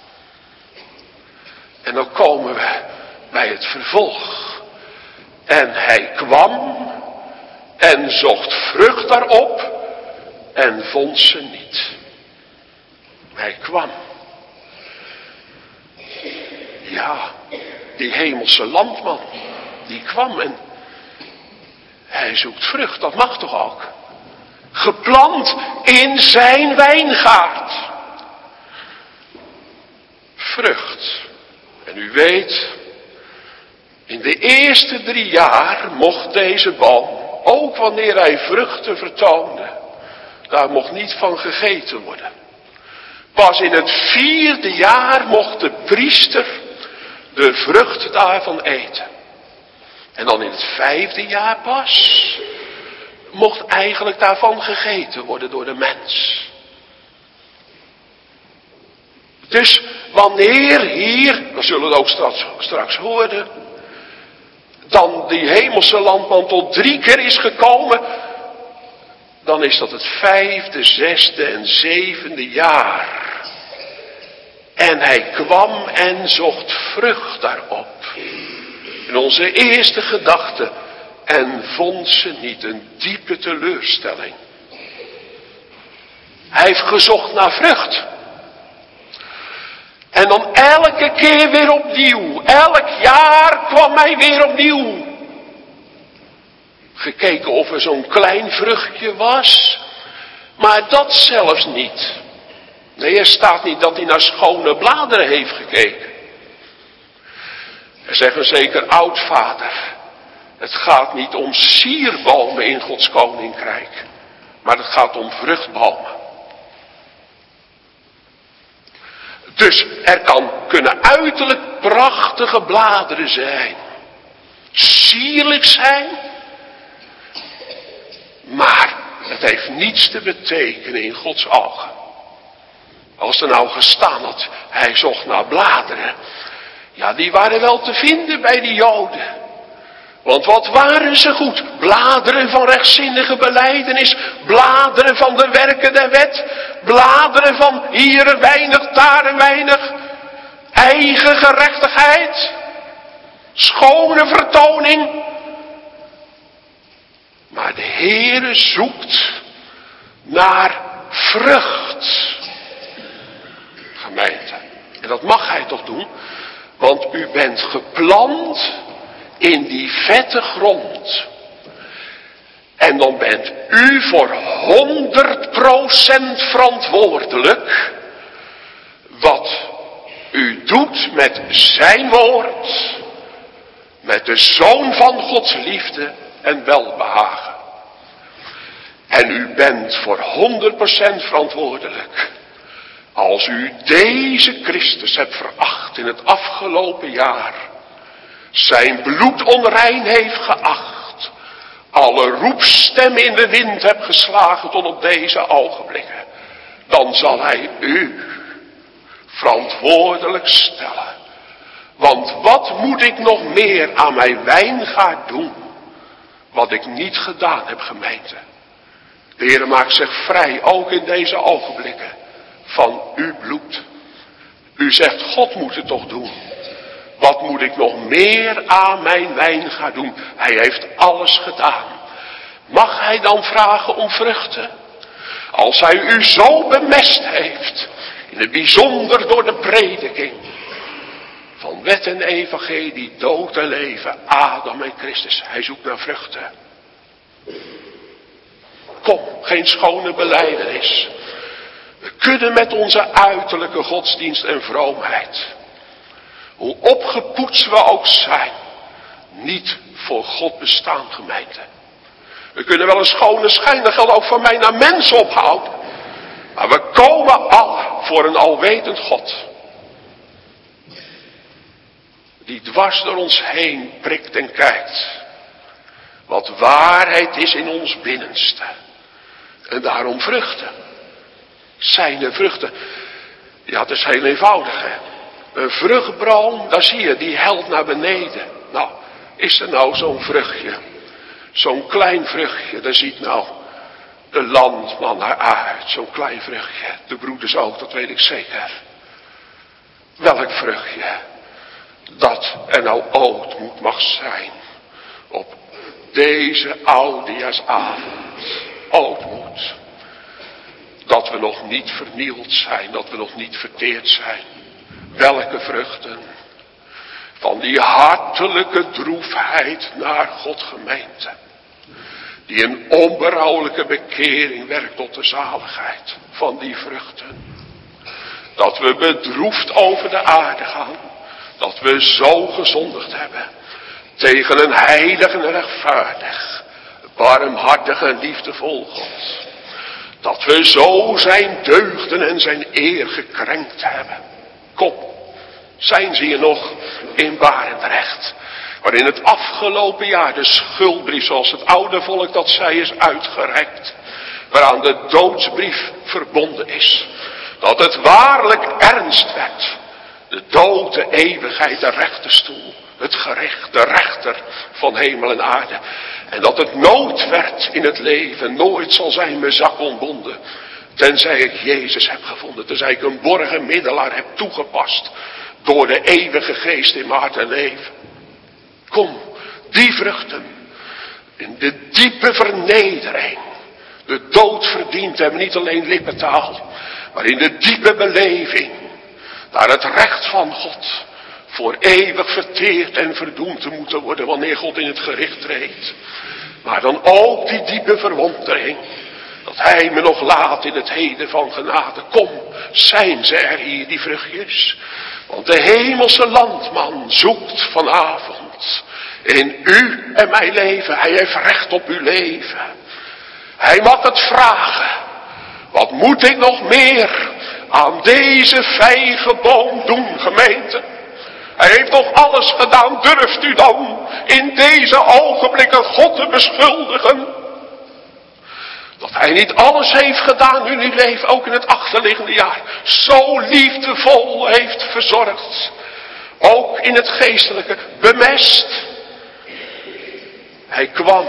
En dan komen we bij het vervolg. En hij kwam en zocht vrucht daarop en vond ze niet. Hij kwam. Ja, die hemelse landman, die kwam en hij zoekt vrucht, dat mag toch ook? Geplant in zijn wijngaard. Vrucht. En u weet, in de eerste drie jaar mocht deze boom, ook wanneer hij vruchten vertoonde, daar mocht niet van gegeten worden. Pas in het vierde jaar mocht de priester de vrucht daarvan eten. En dan in het vijfde jaar pas mocht eigenlijk daarvan gegeten worden door de mens. Dus wanneer hier, we zullen het ook straks, straks horen, dan die hemelse landman tot drie keer is gekomen, dan is dat het vijfde, zesde en zevende jaar. En hij kwam en zocht vrucht daarop. In onze eerste gedachte. En vond ze niet, een diepe teleurstelling. Hij heeft gezocht naar vrucht. En dan elke keer weer opnieuw. Elk jaar kwam hij weer opnieuw. Gekeken of er zo'n klein vruchtje was. Maar dat zelfs niet. Nee, er staat niet dat hij naar schone bladeren heeft gekeken. Er zegt een zeker oudvader. Het gaat niet om sierbomen in Gods koninkrijk. Maar het gaat om vruchtbomen. Dus er kan, kunnen uiterlijk prachtige bladeren zijn. Sierlijk zijn. Maar het heeft niets te betekenen in Gods ogen. Als er nou gestaan had, hij zocht naar bladeren. Ja, die waren wel te vinden bij de Joden. Want wat waren ze goed? Bladeren van rechtzinnige belijdenis. Bladeren van de werken der wet. Bladeren van hier een weinig, daar een weinig. Eigen gerechtigheid. Schone vertoning. Maar de Heere zoekt naar vrucht. Gemeente. En dat mag hij toch doen. Want u bent geplant in die vette grond. En dan bent u voor honderd procent verantwoordelijk. Wat u doet met zijn woord. met de Zoon van Gods liefde en welbehagen. En u bent voor honderd procent verantwoordelijk als u deze Christus hebt veracht in het afgelopen jaar, zijn bloed onrein heeft geacht, alle roepstemmen in de wind hebt geslagen tot op deze ogenblikken, dan zal hij u verantwoordelijk stellen. Want wat moet ik nog meer aan mijn wijngaard doen, wat ik niet gedaan heb, gemeente? De Heer maakt zich vrij, ook in deze ogenblikken, van uw bloed. U zegt, God moet het toch doen. Wat moet ik nog meer aan mijn wijngaard doen? Hij heeft alles gedaan. Mag hij dan vragen om vruchten? Als hij u zo bemest heeft, in het bijzonder door de prediking van wet en evangelie, dood en leven, Adam en Christus. Hij zoekt naar vruchten. Kom, geen schone belijdenis. We kunnen met onze uiterlijke godsdienst en vroomheid, hoe opgepoetst we ook zijn, niet voor God bestaan, gemeente. We kunnen wel een schone schijn, dat geldt ook voor mij, naar mensen ophouden. Maar we komen alle voor een alwetend God, die dwars door ons heen prikt en kijkt wat waarheid is in ons binnenste. En daarom vruchten. Zijn de vruchten. Ja, het is heel eenvoudig, hè. Een vruchtboom, daar zie je, die helt naar beneden. Nou, is er nou zo'n vruchtje, zo'n klein vruchtje, daar ziet nou de landman naar uit, zo'n klein vruchtje. De broeders ook, dat weet ik zeker. Welk vruchtje? Dat er nou ootmoed mag zijn op deze oudejaarsavond. Ootmoed. Dat we nog niet vernield zijn, dat we nog niet verteerd zijn. Welke vruchten? Van die hartelijke droefheid naar God, gemeente. Die een onberouwelijke bekering werkt tot de zaligheid. Van die vruchten. Dat we bedroefd over de aarde gaan. Dat we zo gezondigd hebben. Tegen een heilig en rechtvaardig, barmhartig en liefdevol God. Dat we zo zijn deugden en zijn eer gekrenkt hebben. Kom, zijn ze hier nog in Barendrecht, waarin het afgelopen jaar de schuldbrief, zoals het oude volk dat zei, is uitgereikt. Waaraan de doodsbrief verbonden is. Dat het waarlijk ernst werd. De dood, de eeuwigheid, de rechterstoel. Het gericht, de rechter van hemel en aarde. En dat het nood werd in het leven. Nooit zal zijn mijn zak ontbonden. Tenzij ik Jezus heb gevonden. Tenzij ik een borgen middelaar heb toegepast. Door de eeuwige geest in mijn hart en leven. Kom, die vruchten. In de diepe vernedering. De dood verdiend hebben. Niet alleen lippentaal. Maar in de diepe beleving. Naar het recht van God. Voor eeuwig verteerd en verdoemd te moeten worden wanneer God in het gericht treedt. Maar dan ook die diepe verwondering. Dat hij me nog laat in het heden van genade. Kom, zijn ze er hier, die vruchtjes. Want de hemelse landman zoekt vanavond in u en mijn leven. Hij heeft recht op uw leven. Hij mag het vragen. Wat moet ik nog meer aan deze vijgenboom doen, gemeente? Hij heeft nog alles gedaan. Durft u dan in deze ogenblikken God te beschuldigen? Dat hij niet alles heeft gedaan in uw leven, ook in het achterliggende jaar. Zo liefdevol heeft verzorgd. Ook in het geestelijke, bemest. Hij kwam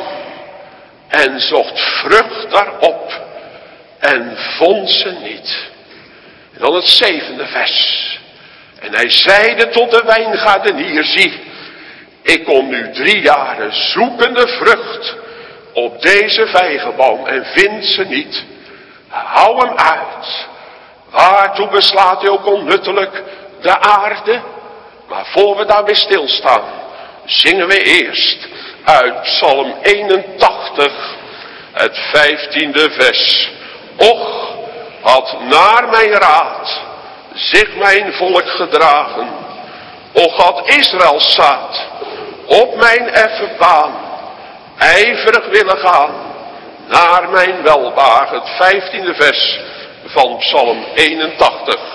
en zocht vrucht daarop en vond ze niet. En dan het zevende vers. En hij zeide tot de wijngaardenier, zie, ik kom nu drie jaren zoekende vrucht op deze vijgenboom en vind ze niet. Hou hem uit. Waartoe beslaat hij ook onnuttelijk de aarde? Maar voor we daarbij stilstaan, zingen we eerst uit Psalm eenentachtig, het vijftiende vers. Och, had naar mijn raad zich mijn volk gedragen. Och, had Israëls zaad op mijn effen baan, ijverig willen gaan, naar mijn welbehagen. Het vijftiende vers van Psalm eenentachtig.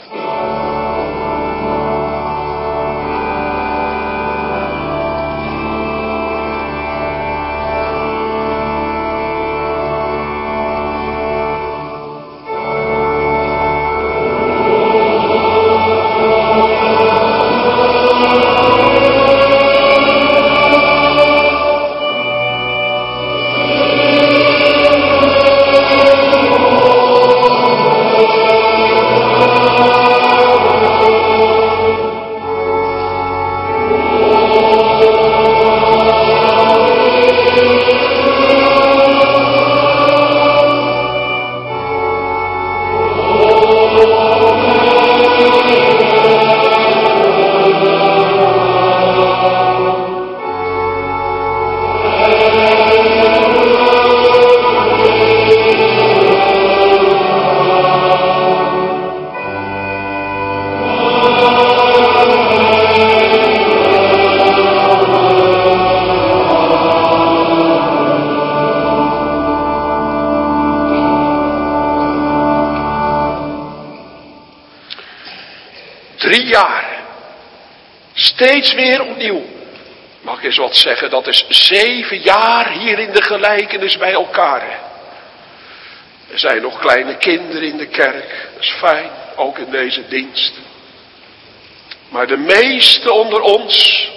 Drie jaar. Steeds weer opnieuw. Mag ik eens wat zeggen? Dat is zeven jaar hier in de gelijkenis bij elkaar. Er zijn nog kleine kinderen in de kerk. Dat is fijn. Ook in deze dienst. Maar de meesten onder ons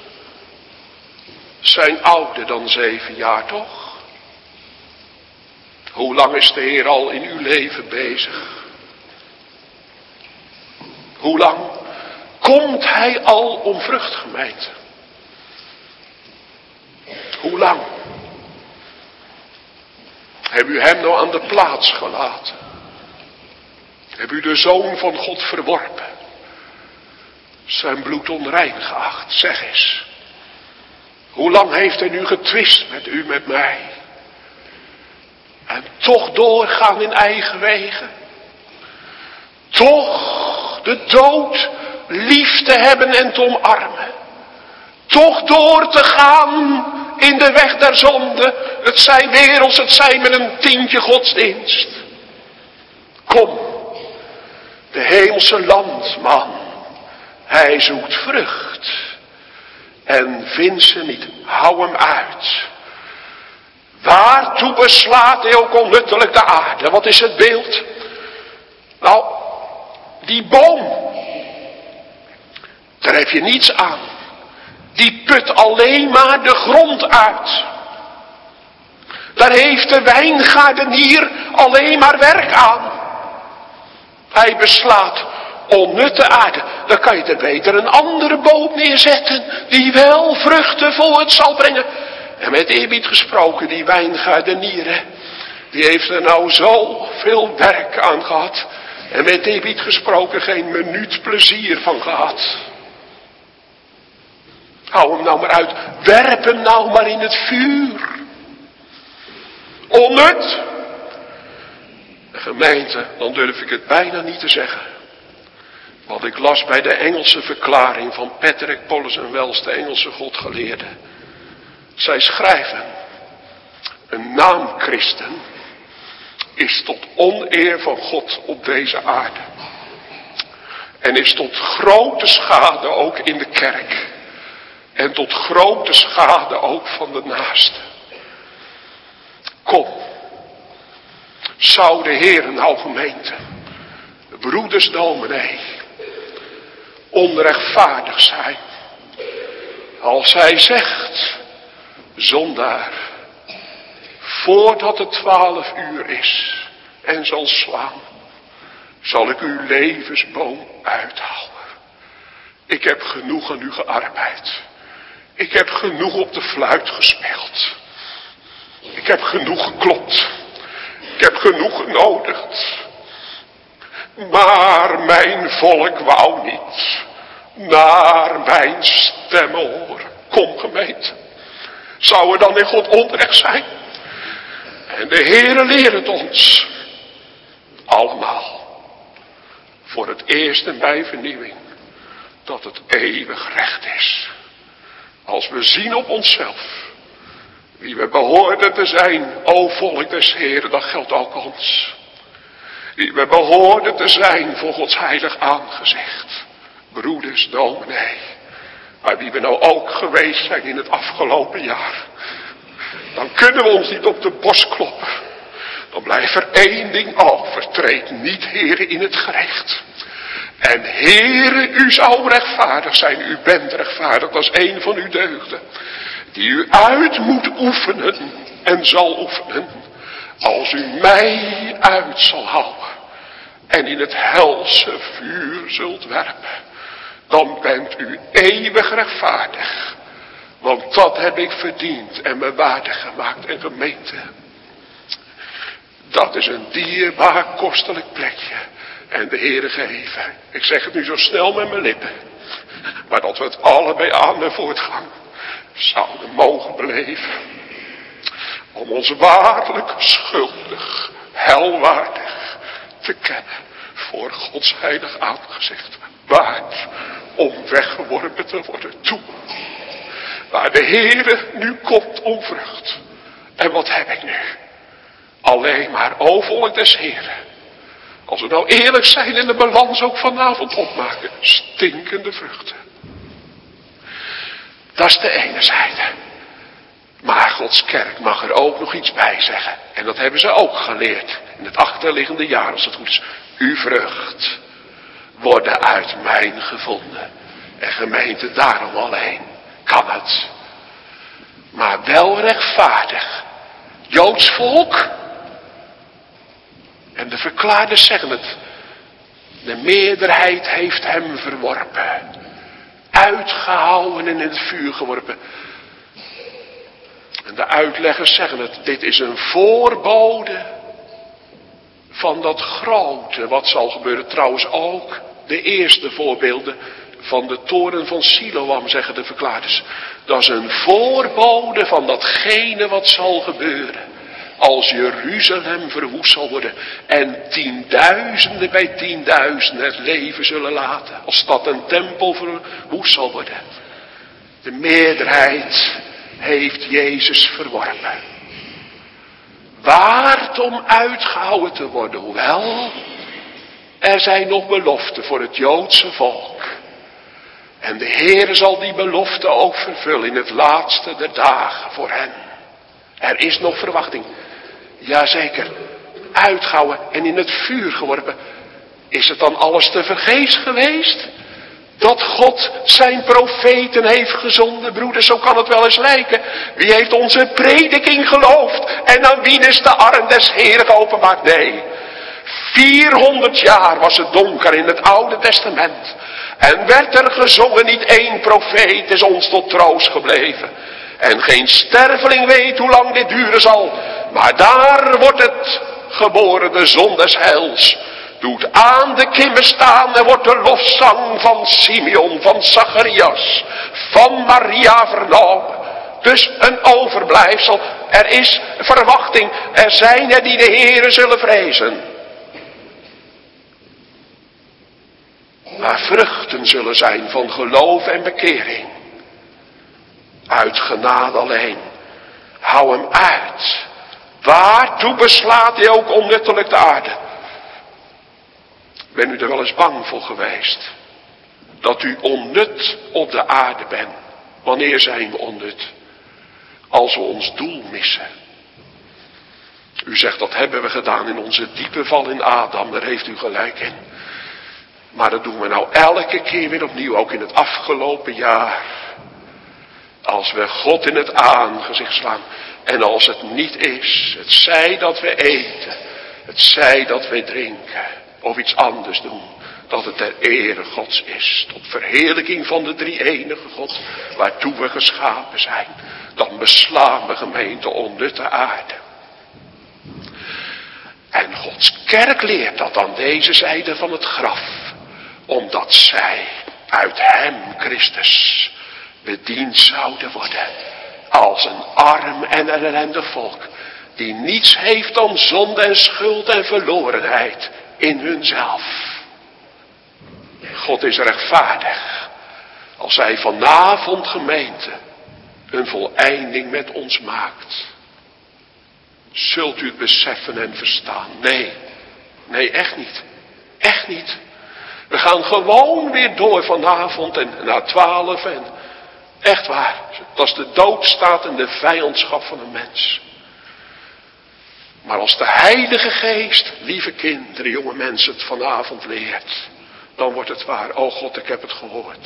zijn ouder dan zeven jaar, toch? Hoe lang is de Heer al in uw leven bezig? Hoe lang komt Hij al om vrucht, gemeente? Hoe lang? Heb u Hem nou aan de plaats gelaten? Heb u de Zoon van God verworpen? Zijn bloed onrein geacht? Zeg eens. Hoe lang heeft Hij nu getwist met u, met mij? En toch doorgaan in eigen wegen? Toch de dood lief te hebben en te omarmen. Toch door te gaan in de weg der zonde. Het zij werelds, het zij met een tientje godsdienst. Kom, de hemelse landman. Hij zoekt vrucht. En vindt ze niet. Hou hem uit. Waartoe beslaat hij ook onnuttelijk de aarde? Wat is het beeld? Nou, die boom. Daar heb je niets aan. Die put alleen maar de grond uit. Daar heeft de wijngaardenier alleen maar werk aan. Hij beslaat onnutte aarde. Dan kan je er beter een andere boom neerzetten. Die wel vruchten voort zal brengen. En met eerbied gesproken, die wijngaardenier. Die heeft er nou zoveel werk aan gehad. En met eerbied gesproken geen minuut plezier van gehad. Hou hem nou maar uit. Werp hem nou maar in het vuur. Onnut. Gemeente, dan durf ik het bijna niet te zeggen. Wat ik las bij de Engelse verklaring van Patrick Powell Wells, de Engelse godgeleerde. Zij schrijven, een naamchristen is tot oneer van God op deze aarde. En is tot grote schade ook in de kerk. En tot grote schade ook van de naaste. Kom. Zou de Heer nou gemeente, broeders dominee, onrechtvaardig zijn. Als hij zegt, zondaar, voordat het twaalf uur is en zal slaan, zal ik uw levensboom uithalen. Ik heb genoeg aan u gearbeid. Ik heb genoeg op de fluit gespeeld. Ik heb genoeg geklopt. Ik heb genoeg genodigd. Maar mijn volk wou niet naar mijn stem horen. Kom gemeente. Zou er dan in God onrecht zijn? En de Heere leert het ons. Allemaal. Voor het eerst en bij vernieuwing. Dat het eeuwig recht is. Als we zien op onszelf, wie we behoorden te zijn, o volk des Heeren, dat geldt ook ons. Wie we behoorden te zijn voor Gods heilig aangezicht. Broeders, dominee. Maar wie we nou ook geweest zijn in het afgelopen jaar. Dan kunnen we ons niet op de borst kloppen. Dan blijft er één ding over. Treed niet, Heere, in het gerecht. En Heere, u zou rechtvaardig zijn. U bent rechtvaardig. Dat is één van uw deugden. Die u uit moet oefenen en zal oefenen. Als u mij uit zal houden. En in het helse vuur zult werpen. Dan bent u eeuwig rechtvaardig. Want dat heb ik verdiend en me waardig gemaakt. En gemeente, dat is een dierbaar kostelijk plekje. En de Heere geven. Ik zeg het nu zo snel met mijn lippen. Maar dat we het allebei aan de voortgang zouden mogen beleven. Om ons waarlijk schuldig, helwaardig te kennen. Voor Gods heilig aangezicht. Waard om weggeworpen te worden toe. Waar de Heere nu komt om vrucht. En wat heb ik nu? Alleen maar, o volk des Heeren. Als we nou eerlijk zijn en de balans ook vanavond opmaken. Stinkende vruchten. Dat is de ene zijde. Maar Gods kerk mag er ook nog iets bij zeggen. En dat hebben ze ook geleerd. In het achterliggende jaar, als het goed is. Uw vrucht worden uit mijn gevonden. En gemeente, daarom alleen kan het. Maar wel rechtvaardig. Joods volk. En de verklaarders zeggen het. De meerderheid heeft hem verworpen. Uitgehouden en in het vuur geworpen. En de uitleggers zeggen het. Dit is een voorbode van dat grote. Wat zal gebeuren trouwens ook. De eerste voorbeelden van de toren van Siloam, zeggen de verklaarders. Dat is een voorbode van datgene wat zal gebeuren. Als Jeruzalem verwoest zal worden. En tienduizenden bij tienduizenden het leven zullen laten. Als stad en tempel verwoest zal worden. De meerderheid heeft Jezus verworpen. Waard om uitgehouden te worden. Hoewel, er zijn nog beloften voor het Joodse volk. En de Heere zal die belofte ook vervullen in het laatste der dagen voor hen. Er is nog verwachting. Jazeker. Uitgehouden en in het vuur geworpen. Is het dan alles te vergeefs geweest? Dat God zijn profeten heeft gezonden, broeders, zo kan het wel eens lijken. Wie heeft onze prediking geloofd? En aan wie is de arm des Heeren geopenbaard? Nee. vierhonderd jaar was het donker in het Oude Testament. En werd er gezongen, niet één profeet is ons tot troost gebleven. En geen sterveling weet hoe lang dit duren zal. Maar daar wordt het geboren, de zon des heils. Doet aan de kimmen staan en wordt de lofzang van Simeon, van Zacharias, van Maria vernomen. Dus een overblijfsel. Er is verwachting. Er zijn er die de Heere zullen vrezen. Maar vruchten zullen zijn van geloof en bekering. Uit genade alleen. Hou hem uit. Waartoe beslaat hij ook onnuttelijk de aarde? Ben u er wel eens bang voor geweest? Dat u onnut op de aarde bent. Wanneer zijn we onnut? Als we ons doel missen. U zegt, dat hebben we gedaan in onze diepe val in Adam. Daar heeft u gelijk in. Maar dat doen we nou elke keer weer opnieuw. Ook in het afgelopen jaar. Als we God in het aangezicht slaan. En als het niet is. Het zij dat we eten. Het zij dat we drinken. Of iets anders doen. Dat het ter ere Gods is. Tot verheerlijking van de drie-enige God. Waartoe we geschapen zijn. Dan beslaan we gemeente onnutte aarde. En Gods kerk leert dat aan deze zijde van het graf. Omdat zij uit hem, Christus, bediend zouden worden. Als een arm en een ellendig volk. Die niets heeft dan zonde en schuld en verlorenheid in hunzelf. God is rechtvaardig. Als hij vanavond gemeente een voleinding met ons maakt. Zult u het beseffen en verstaan? Nee, nee, echt niet. Echt niet. We gaan gewoon weer door vanavond en na twaalf en echt waar. Als de dood staat en de vijandschap van een mens. Maar als de Heilige Geest, lieve kinderen, jonge mensen, het vanavond leert, dan wordt het waar. Oh God, ik heb het gehoord.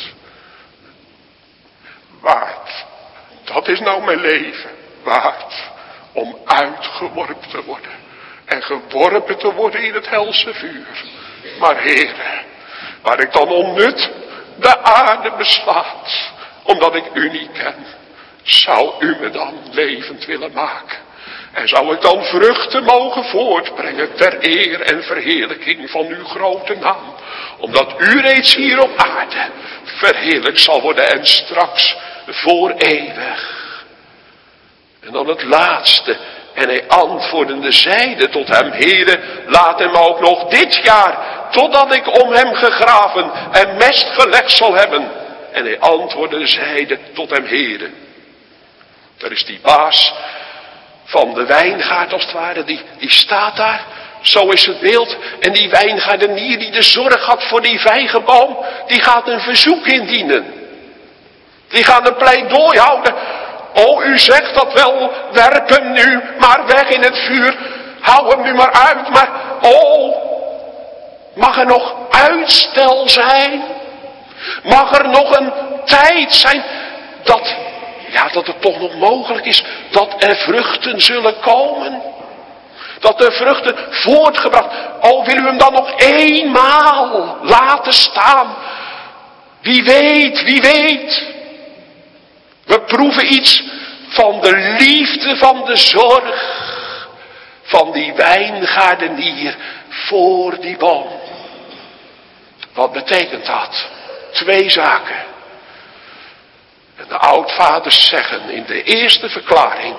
Waard. Dat is nou mijn leven. Waard. Om uitgeworpen te worden. En geworpen te worden in het helse vuur. Maar Heere, waar ik dan onnut de aarde beslaat, omdat ik u niet ken, zou u me dan levend willen maken. En zou ik dan vruchten mogen voortbrengen ter eer en verheerlijking van uw grote naam. Omdat u reeds hier op aarde verheerlijkt zal worden en straks voor eeuwig. En dan het laatste. En hij antwoordende zeide tot hem: Heere, laat hem ook nog dit jaar, totdat ik om hem gegraven en mest gelegd zal hebben. En hij antwoordde zeide tot hem: Heere. Er is die baas van de wijngaard als het ware, die, die staat daar. Zo is het beeld. En die wijngaardenier die de zorg had voor die vijgenboom, die gaat een verzoek indienen. Die gaat een pleidooi houden. O, u zegt dat wel, werp hem nu maar weg in het vuur. Hou hem nu maar uit, maar o, mag er nog uitstel zijn? Mag er nog een tijd zijn dat, ja, dat het toch nog mogelijk is dat er vruchten zullen komen? Dat er vruchten voortgebracht. O, wil u hem dan nog eenmaal laten staan? Wie weet, wie weet. We proeven iets van de liefde, van de zorg van die wijngaardenier voor die boom. Wat betekent dat? Twee zaken. En de oudvaders zeggen in de eerste verklaring: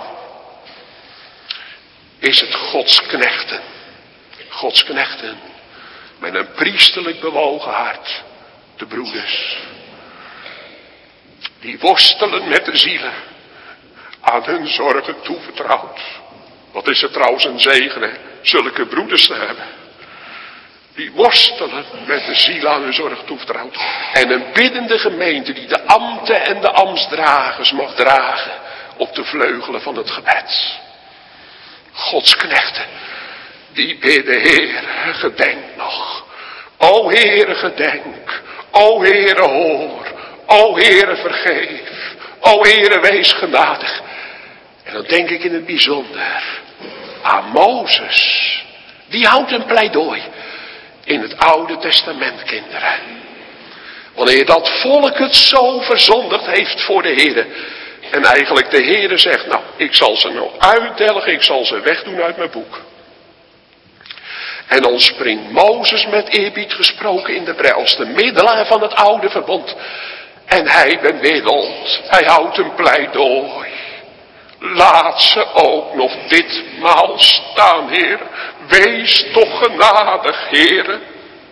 is het Gods knechten. Gods knechten. Met een priesterlijk bewogen hart. De broeders. Die worstelen met de zielen. Aan hun zorgen toevertrouwd. Wat is het trouwens een zegen, hè? Zulke broeders te hebben. Die worstelen met de ziel aan hun zorg toevertrouwd. En een biddende gemeente die de ambten en de ambtsdragers mag dragen. Op de vleugelen van het gebed. Gods knechten. Die bidden: Heer, gedenk nog. O Heere, gedenk. O Heere, hoor. O Heere, vergeef. O Heere, wees genadig. En dan denk ik in het bijzonder aan Mozes. Die houdt een pleidooi in het Oude Testament, kinderen. Wanneer dat volk het zo verzondigd heeft voor de Heere. En eigenlijk de Heere zegt: nou, ik zal ze nou uitdelgen, ik zal ze wegdoen uit mijn boek. En dan springt Mozes met eerbied gesproken in de brei als de middelaar van het oude verbond. En hij bemiddelt, hij houdt een pleidooi. Laat ze ook nog ditmaal staan, Heer. Wees toch genadig, Heer.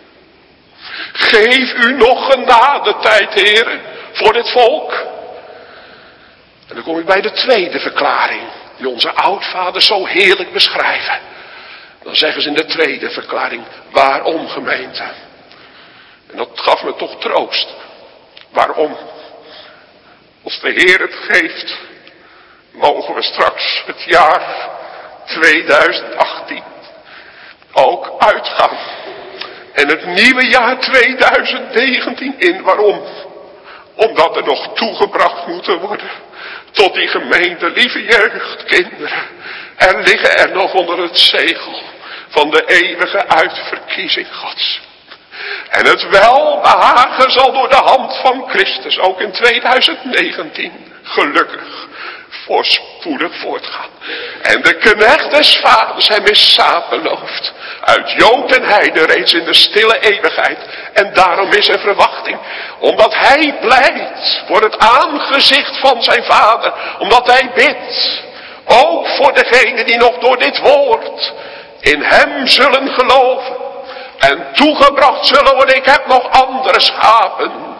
Geef u nog genadetijd, Heer, voor dit volk. En dan kom ik bij de tweede verklaring, die onze oudvaders zo heerlijk beschrijven. Dan zeggen ze in de tweede verklaring: waarom, gemeente? En dat gaf me toch troost. Waarom? Als de Heer het geeft, mogen we straks het jaar tweeduizend achttien ook uitgaan. En het nieuwe jaar tweeduizend negentien in. Waarom? Omdat er nog toegebracht moeten worden tot die gemeente, lieve jeugdkinderen. Er liggen er nog onder het zegel van de eeuwige uitverkiezing Gods. En het welbehagen zal door de hand van Christus ook in tweeduizend negentien gelukkig voorspoedig voortgaan. En de knecht des vaders hem is zaad beloofd. Uit Jood en Heide reeds in de stille eeuwigheid. En daarom is er verwachting. Omdat hij pleit voor het aangezicht van zijn vader. Omdat hij bidt. Ook voor degenen die nog door dit woord in hem zullen geloven. En toegebracht zullen worden. Ik heb nog andere schapen.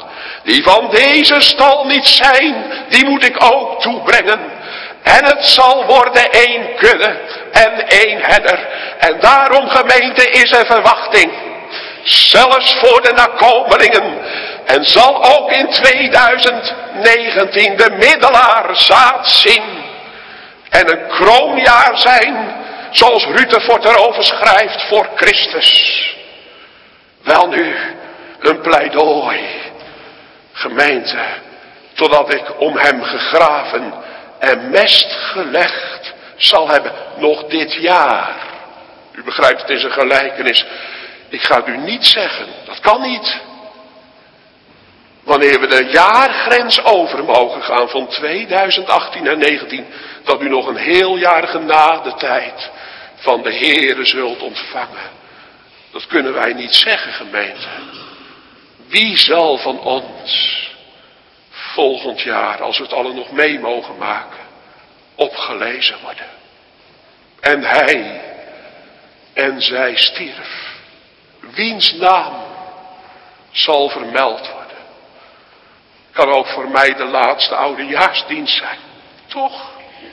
die van deze stal niet zijn, die moet ik ook toebrengen. En het zal worden één kudde en één herder. En daarom, gemeente, is er verwachting. Zelfs voor de nakomelingen. En zal ook in tweeduizend negentien de middelaar zaad zien. En een kroonjaar zijn, zoals Rutherford erover schrijft, voor Christus. Wel nu, een pleidooi. Gemeente, totdat ik om hem gegraven en mest gelegd zal hebben, nog dit jaar. U begrijpt, het is een gelijkenis. Ik ga het u niet zeggen, dat kan niet. Wanneer we de jaargrens over mogen gaan van tweeduizend achttien en negentien, dat u nog een heel jaar genadetijd van de Heere zult ontvangen. Dat kunnen wij niet zeggen, gemeente. Wie zal van ons volgend jaar, als we het allen nog mee mogen maken, opgelezen worden? En hij en zij stierf. Wiens naam zal vermeld worden? Kan ook voor mij de laatste oudejaarsdienst zijn. Toch?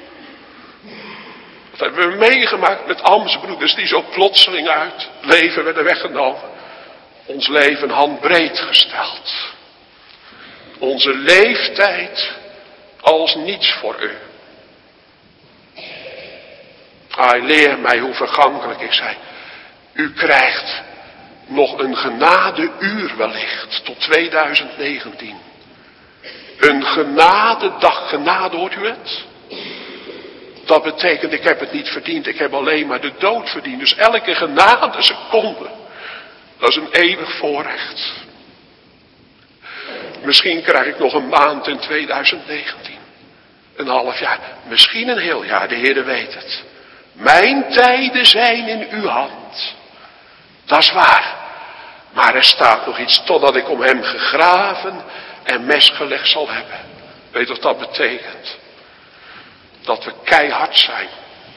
Dat hebben we meegemaakt met ambtsbroeders die zo plotseling uit leven werden weggenomen. Ons leven handbreed gesteld. Onze leeftijd als niets voor u. Hij leer mij hoe vergankelijk ik zijn. U krijgt nog een genadeuur wellicht tot tweeduizend negentien. Een genadedag, genade, hoort u het? Dat betekent, ik heb het niet verdiend, ik heb alleen maar de dood verdiend. Dus elke genade seconde, dat is een eeuwig voorrecht. Misschien krijg ik nog een maand in tweeduizend negentien. Een half jaar, misschien een heel jaar, de Heere weet het. Mijn tijden zijn in uw hand. Dat is waar. Maar er staat nog iets totdat ik om hem gegraven en mesgelegd zal hebben. Weet je wat dat betekent? Dat we keihard zijn.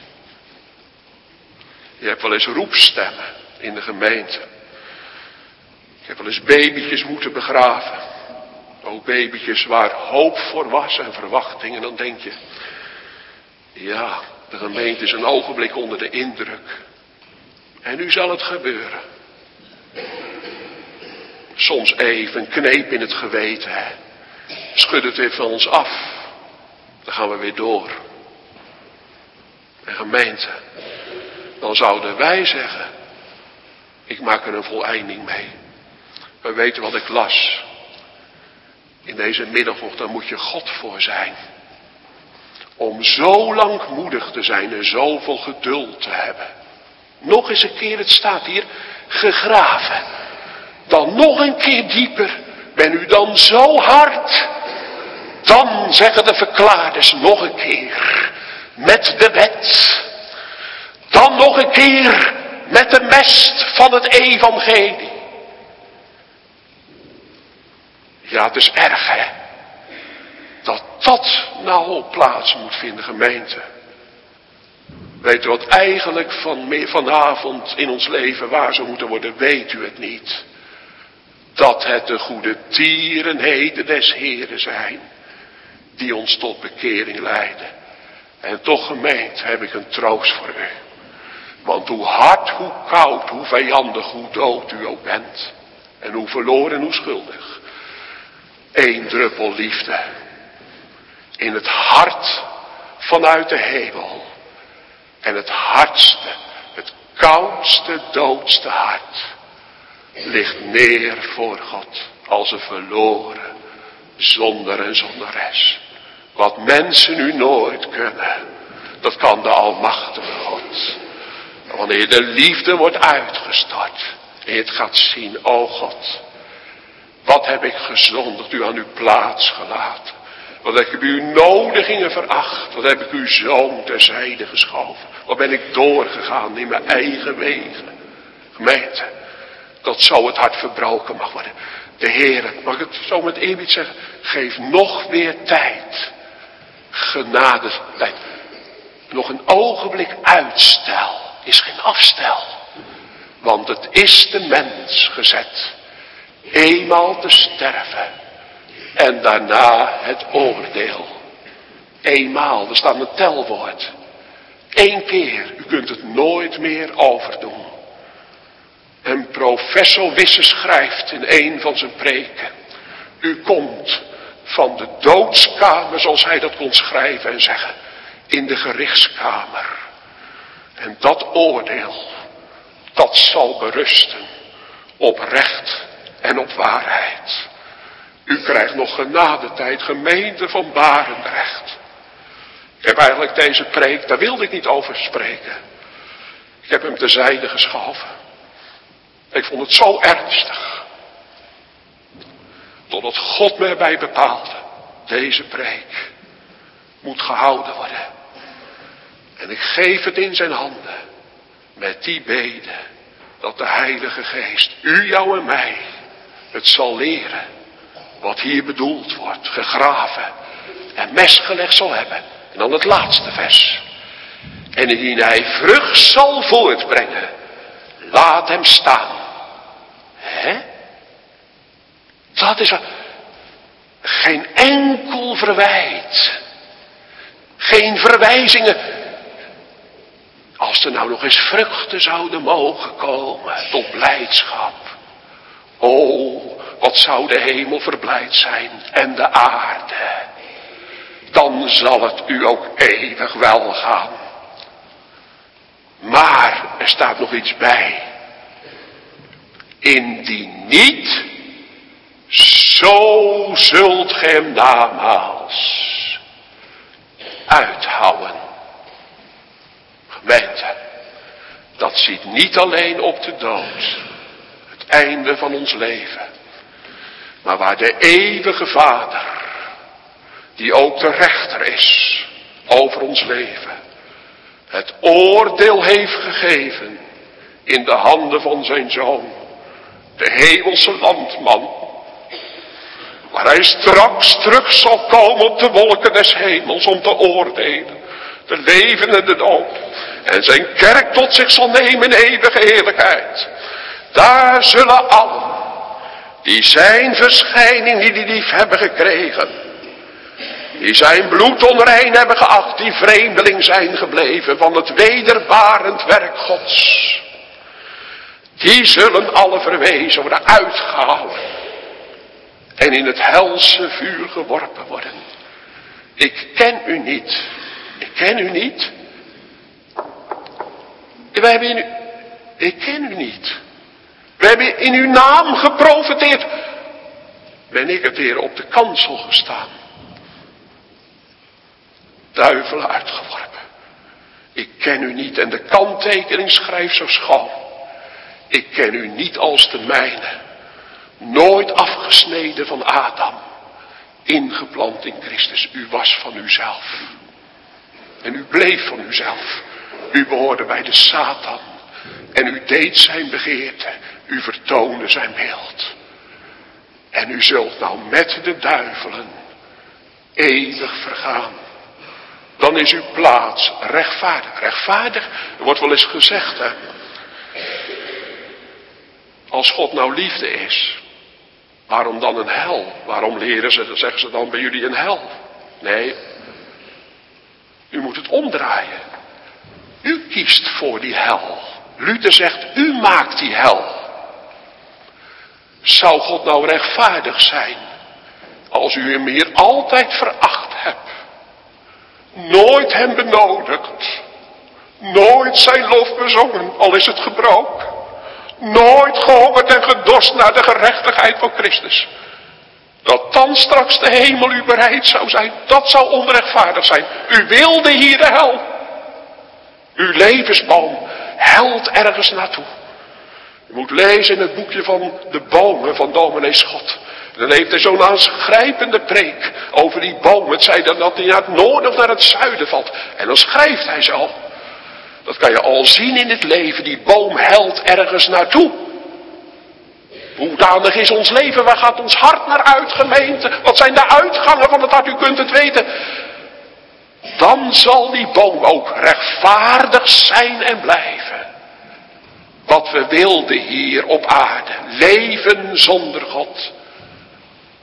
Je hebt wel eens roepstemmen in de gemeente. Ik heb wel eens babytjes moeten begraven. Ook babytjes waar hoop voor was en verwachting. En dan denk je, ja, de gemeente is een ogenblik onder de indruk. En nu zal het gebeuren. Soms even een kneep in het geweten. Hè. Schud het weer van ons af. Dan gaan we weer door. En gemeente, dan zouden wij zeggen, ik maak er een voleinding mee. We weten wat ik las. In deze middagochtend, daar moet je God voor zijn. Om zo langmoedig te zijn en zoveel geduld te hebben. Nog eens een keer, het staat hier, gegraven. Dan nog een keer dieper. Ben u dan zo hard? Dan zeggen de verklaarders nog een keer. Met de wet. Dan nog een keer met de mest van het evangelie. Ja, het is erg, hè. Dat dat nou plaats moet vinden, gemeente. Weet u wat eigenlijk van, vanavond in ons leven waar zou moeten worden, weet u het niet. Dat het de goede tierenheden des Heren zijn, die ons tot bekering leiden. En toch, gemeente, heb ik een troost voor u. Want hoe hard, hoe koud, hoe vijandig, hoe dood u ook bent. En hoe verloren en hoe schuldig. Eén druppel liefde. In het hart vanuit de hemel. En het hardste, het koudste, doodste hart. Ligt neer voor God. Als een verloren zonder en zonderes. Wat mensen nu nooit kunnen. Dat kan de almachtige God. Wanneer de liefde wordt uitgestort. En je het gaat zien, o God. Wat heb ik gezondigd, u aan uw plaats gelaten. Wat heb ik uw nodigingen veracht. Wat heb ik uw zoon terzijde geschoven. Wat ben ik doorgegaan in mijn eigen wegen. Gemeente, dat zo het hart verbroken mag worden. De Heere, mag ik het zo met eerbied zeggen. Geef nog weer tijd. Genade tijd. Nog een ogenblik uitstel. Is geen afstel. Want het is de mens gezet. Eenmaal te sterven. En daarna het oordeel. Eenmaal, er staat een telwoord. Eén keer, u kunt het nooit meer overdoen. En professor Wisse schrijft in een van zijn preken. U komt van de doodskamer, zoals hij dat kon schrijven en zeggen, in de gerichtskamer. En dat oordeel, dat zal berusten op recht en op waarheid. U krijgt nog genadetijd, gemeente van Barendrecht. Ik heb eigenlijk deze preek, daar wilde ik niet over spreken. Ik heb hem terzijde geschoven. Ik vond het zo ernstig. Totdat God me erbij bepaalde. Deze preek moet gehouden worden. En ik geef het in zijn handen. Met die bede. Dat de Heilige Geest u, jou en mij het zal leren. Wat hier bedoeld wordt. Gegraven. En mesgelegd zal hebben. En dan het laatste vers. En indien hij vrucht zal voortbrengen. Laat hem staan. Hè? Dat is geen enkel verwijt. Geen verwijzingen. Als er nou nog eens vruchten zouden mogen komen tot blijdschap. O, wat zou de hemel verblijd zijn en de aarde. Dan zal het u ook eeuwig wel gaan. Maar er staat nog iets bij. Indien niet, zo zult gij hem namaals uithouden. Gemeente, dat ziet niet alleen op de dood, het einde van ons leven, maar waar de eeuwige Vader, die ook de rechter is over ons leven, het oordeel heeft gegeven in de handen van zijn Zoon, de hemelse landman, waar hij straks terug zal komen op de wolken des hemels om te oordelen, de leven en de dood, en zijn kerk tot zich zal nemen in eeuwige heerlijkheid. Daar zullen allen die zijn verschijning, die die lief hebben gekregen, die zijn bloed onrein hebben geacht, die vreemdeling zijn gebleven van het wederbarend werk Gods, die zullen alle verwezen worden, uitgehouden en in het helse vuur geworpen worden. Ik ken u niet. Ik ken u niet. Wij hebben in u, ik ken u niet. We hebben in uw naam geprofeteerd. Ben ik het weer op de kansel gestaan. Duivelen uitgeworpen. Ik ken u niet. En de kanttekening schrijft zo schoon. Ik ken u niet als de mijne. Nooit afgesneden van Adam. Ingeplant in Christus. U was van uzelf. En u bleef van uzelf. U behoorde bij de Satan. En u deed zijn begeerte. U vertoonde zijn beeld. En u zult nou met de duivelen eeuwig vergaan. Dan is uw plaats rechtvaardig. Rechtvaardig, er wordt wel eens gezegd, hè. Als God nou liefde is, waarom dan een hel? Waarom leren ze, zeggen ze dan bij jullie een hel? Nee, u moet het omdraaien. U kiest voor die hel. Luther zegt, u maakt die hel. Zou God nou rechtvaardig zijn als u hem hier altijd veracht hebt? Nooit hem benodigd. Nooit zijn lof bezongen, al is het gebroken. Nooit gehongerd en gedorst naar de gerechtigheid van Christus. Dat dan straks de hemel u bereid zou zijn, dat zou onrechtvaardig zijn. U wilde hier de hel. Uw levensboom helt ergens naartoe. U moet lezen in het boekje van de bomen van dominee Schot. Dan heeft hij zo'n aangrijpende preek over die boom. Het zei dan dat hij naar het noorden of naar het zuiden valt. En dan schrijft hij zo. Dat kan je al zien in het leven. Die boom helt ergens naartoe. Hoedanig is ons leven? Waar gaat ons hart naar uit, gemeente? Wat zijn de uitgangen van het hart? U kunt het weten. Dan zal die boom ook rechtvaardig zijn en blijven. Wat we wilden hier op aarde. Leven zonder God.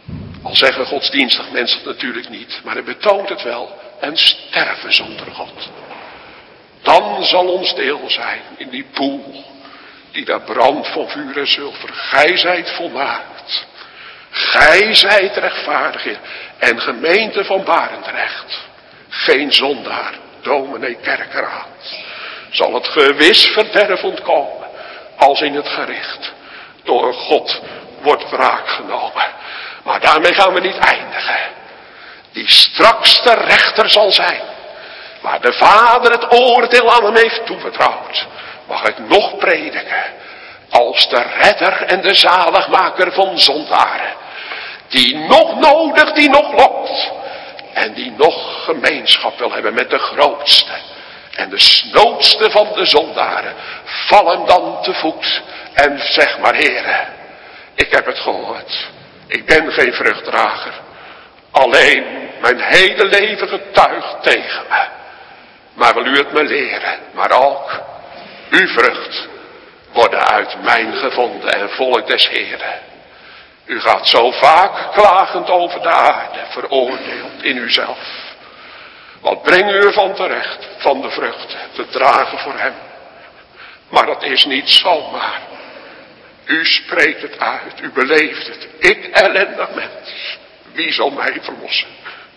Al zeggen godsdienstig mensen het natuurlijk niet, maar hij betoont het wel. En sterven zonder God. Dan zal ons deel zijn in die poel die daar brandt van vuur en zilver. Gij zijt volmaakt. Gij zijt rechtvaardig en gemeente van Barendrecht. Geen zondaar, dominee Kerkeraad, zal het gewis verderf ontkomen als in het gericht door God wordt wraak genomen. Maar daarmee gaan we niet eindigen. Die straks de rechter zal zijn, waar de Vader het oordeel aan hem heeft toevertrouwd, mag ik nog prediken als de redder en de zaligmaker van zondaren, die nog nodig, die nog lokt en die nog gemeenschap wil hebben met de grootste en de snoodste van de zondaren. Val hem dan te voet en zeg maar: Heere, ik heb het gehoord, ik ben geen vruchtdrager, alleen mijn hele leven getuigt tegen me. Maar wil u het me leren, maar ook uw vrucht worden uit mijn gevonden en volk des Heren. U gaat zo vaak klagend over de aarde, veroordeeld in uzelf. Wat brengt u ervan terecht, van de vruchten te dragen voor hem? Maar dat is niet zomaar. U spreekt het uit, u beleeft het. Ik, ellendig mens, wie zal mij verlossen?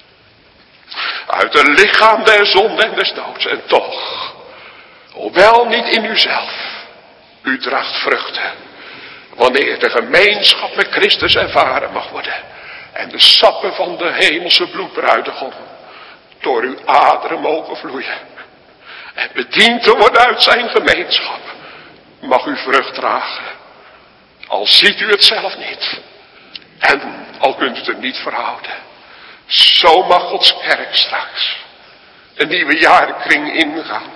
Uit het lichaam der zonde en des doods. En toch, hoewel niet in uzelf, u draagt vruchten. Wanneer de gemeenschap met Christus ervaren mag worden. En de sappen van de hemelse bloedbruidegom door uw aderen mogen vloeien. En bediend te worden uit zijn gemeenschap. Mag u vrucht dragen. Al ziet u het zelf niet. En al kunt u het er niet verhouden. Zo mag Gods kerk straks een nieuwe jaarkring ingaan.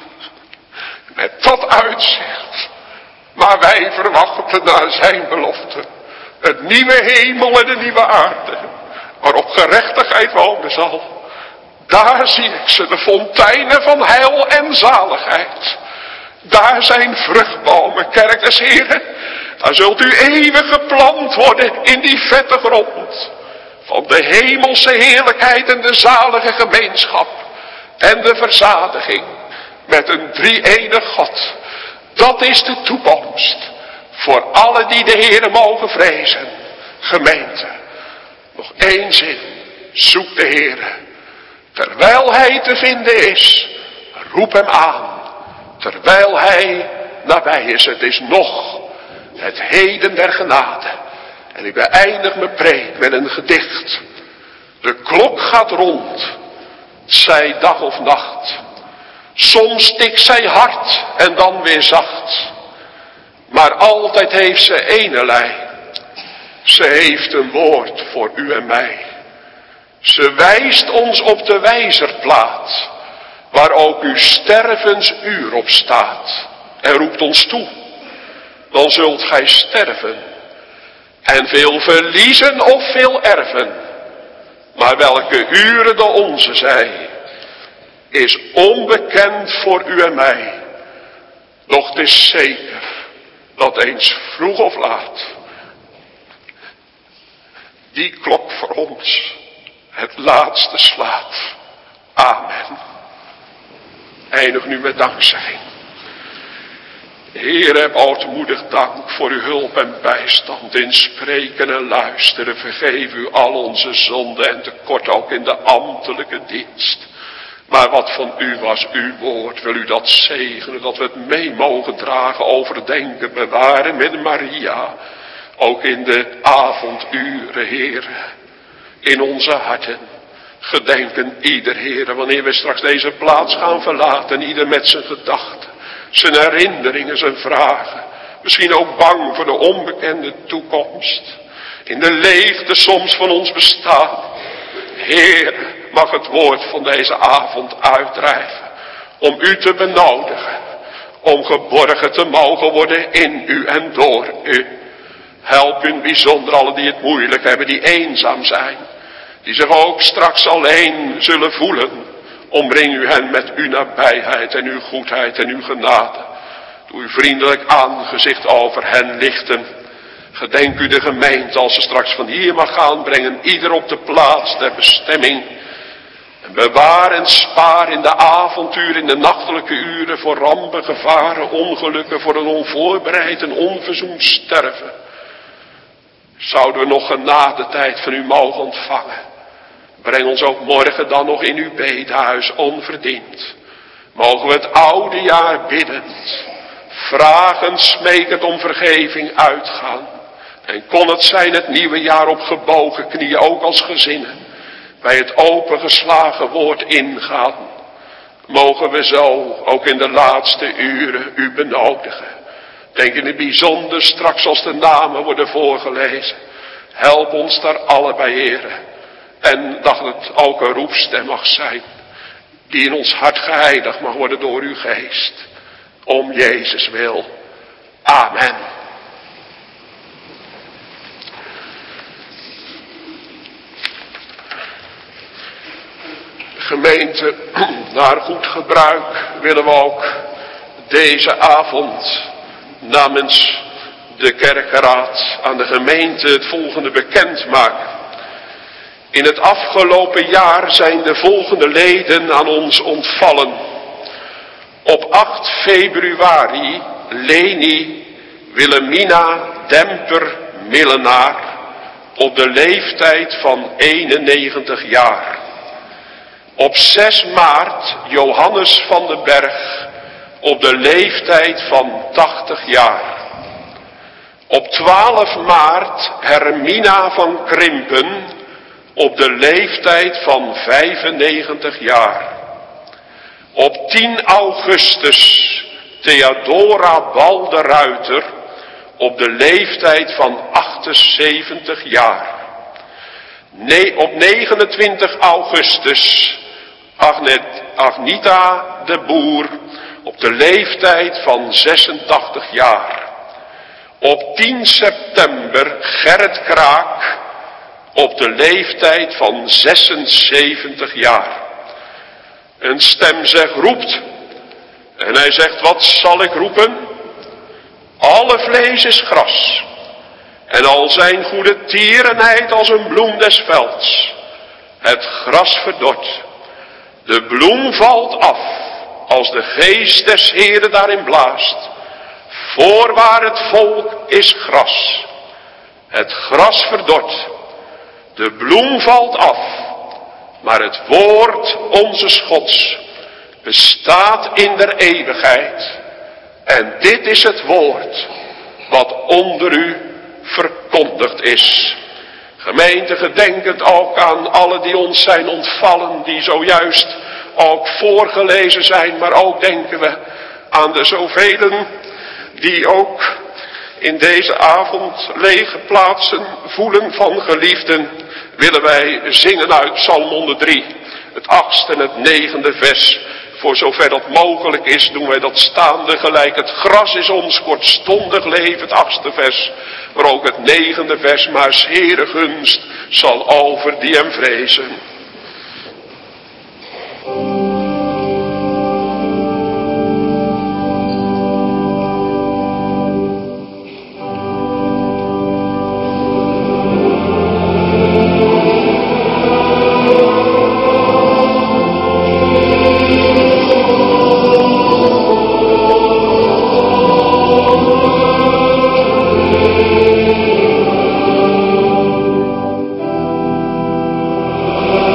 Met dat uitzicht. Maar wij verwachten naar zijn belofte. Het nieuwe hemel en de nieuwe aarde. Waarop gerechtigheid wonen zal. Daar zie ik ze, de fonteinen van heil en zaligheid. Daar zijn vruchtbomen, kerk des Heren. Daar zult u eeuwig geplant worden in die vette grond. Van de hemelse heerlijkheid en de zalige gemeenschap. En de verzadiging met een drie-enig God. Dat is de toekomst. Voor alle die de Heere mogen vrezen. Gemeente. Nog één zin. Zoek de Heere. Terwijl hij te vinden is. Roep hem aan. Terwijl hij nabij is. Het is nog het heden der genade. En ik beëindig mijn preek met een gedicht. De klok gaat rond. Zij dag of nacht. Soms tikt zij hard en dan weer zacht. Maar altijd heeft ze ene lei. Ze heeft een woord voor u en mij. Ze wijst ons op de wijzerplaat. Waar ook uw stervensuur op staat. En roept ons toe. Dan zult gij sterven. En veel verliezen of veel erven. Maar welke uren de onze zij. Is onbekend voor u en mij. Doch het is zeker. Dat eens vroeg of laat. Die klok voor ons. Het laatste slaat. Amen. Eindig nu met dankzegging. Heer, heb ootmoedig dank voor uw hulp en bijstand in spreken en luisteren. Vergeef u al onze zonden en tekort ook in de ambtelijke dienst. Maar wat van u was uw woord, wil u dat zegenen, dat we het mee mogen dragen, overdenken, bewaren met Maria. Ook in de avonduren, Heer, in onze harten. Gedenken ieder, Heer, wanneer we straks deze plaats gaan verlaten, ieder met zijn gedachten. Zijn herinneringen, zijn vragen. Misschien ook bang voor de onbekende toekomst. In de leegte soms van ons bestaan. Heer, mag het woord van deze avond uitdrijven. Om u te benodigen. Om geborgen te mogen worden in u en door u. Help in bijzonder allen die het moeilijk hebben, die eenzaam zijn. Die zich ook straks alleen zullen voelen. Omring u hen met uw nabijheid en uw goedheid en uw genade. Doe uw vriendelijk aangezicht over hen lichten. Gedenk u de gemeente als ze straks van hier mag gaan, brengen ieder op de plaats der bestemming. En bewaar en spaar in de avonturen, in de nachtelijke uren, voor rampen, gevaren, ongelukken, voor een onvoorbereid en onverzoend sterven. Zouden we nog genadetijd van u mogen ontvangen, breng ons ook morgen dan nog in uw bedehuis onverdiend. Mogen we het oude jaar biddend, vragend, smekend om vergeving uitgaan. En kon het zijn het nieuwe jaar op gebogen knieën, ook als gezinnen, bij het opengeslagen woord ingaan. Mogen we zo ook in de laatste uren u benodigen. Denk in het bijzonder straks als de namen worden voorgelezen. Help ons daar allebei, Heere. En dat het ook een roepstem mag zijn, die in ons hart geheiligd mag worden door uw geest. Om Jezus wil. Amen. Gemeente, naar goed gebruik willen we ook deze avond namens de kerkenraad aan de gemeente het volgende bekendmaken. In het afgelopen jaar zijn de volgende leden aan ons ontvallen. Op acht februari Leni Wilhelmina Demper Millenaar op de leeftijd van eenennegentig jaar. Op zes maart Johannes van den Berg op de leeftijd van tachtig jaar. Op twaalf maart Hermina van Krimpen op de leeftijd van vijfennegentig jaar. Op tien augustus Theodora Bal de Ruiter op de leeftijd van achtenzeventig jaar. Nee, op negenentwintig augustus Agnet, Agnita de Boer op de leeftijd van zesentachtig jaar. Op tien september Gerrit Kraak op de leeftijd van zesenzeventig jaar. Een stem zegt roept. En hij zegt, wat zal ik roepen? Alle vlees is gras. En al zijn goede tierenheid als een bloem des velds. Het gras verdort. De bloem valt af als de geest des Heeren daarin blaast. Voorwaar het volk is gras. Het gras verdort. De bloem valt af. Maar het woord onze Gods bestaat in der eeuwigheid. En dit is het woord wat onder u verkondigd is. Gemeente, gedenkend ook aan alle die ons zijn ontvallen, die zojuist ook voorgelezen zijn, maar ook denken we aan de zovelen die ook in deze avond lege plaatsen voelen van geliefden, willen wij zingen uit Psalm honderddrie, het achtste en het negende vers. Voor zover dat mogelijk is, doen wij dat staande gelijk. Het gras is ons kortstondig leven, het achtste vers. Maar ook het negende vers, maar 's Heere gunst zal over die hem vrezen. Oh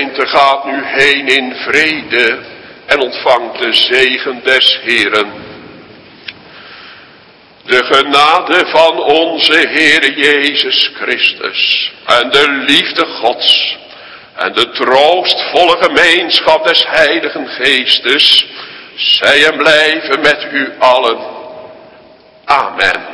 gemeente gaat nu heen in vrede en ontvangt de zegen des Heeren. De genade van onze Heere Jezus Christus en de liefde Gods en de troostvolle gemeenschap des Heiligen Geestes, zij en blijven met u allen. Amen.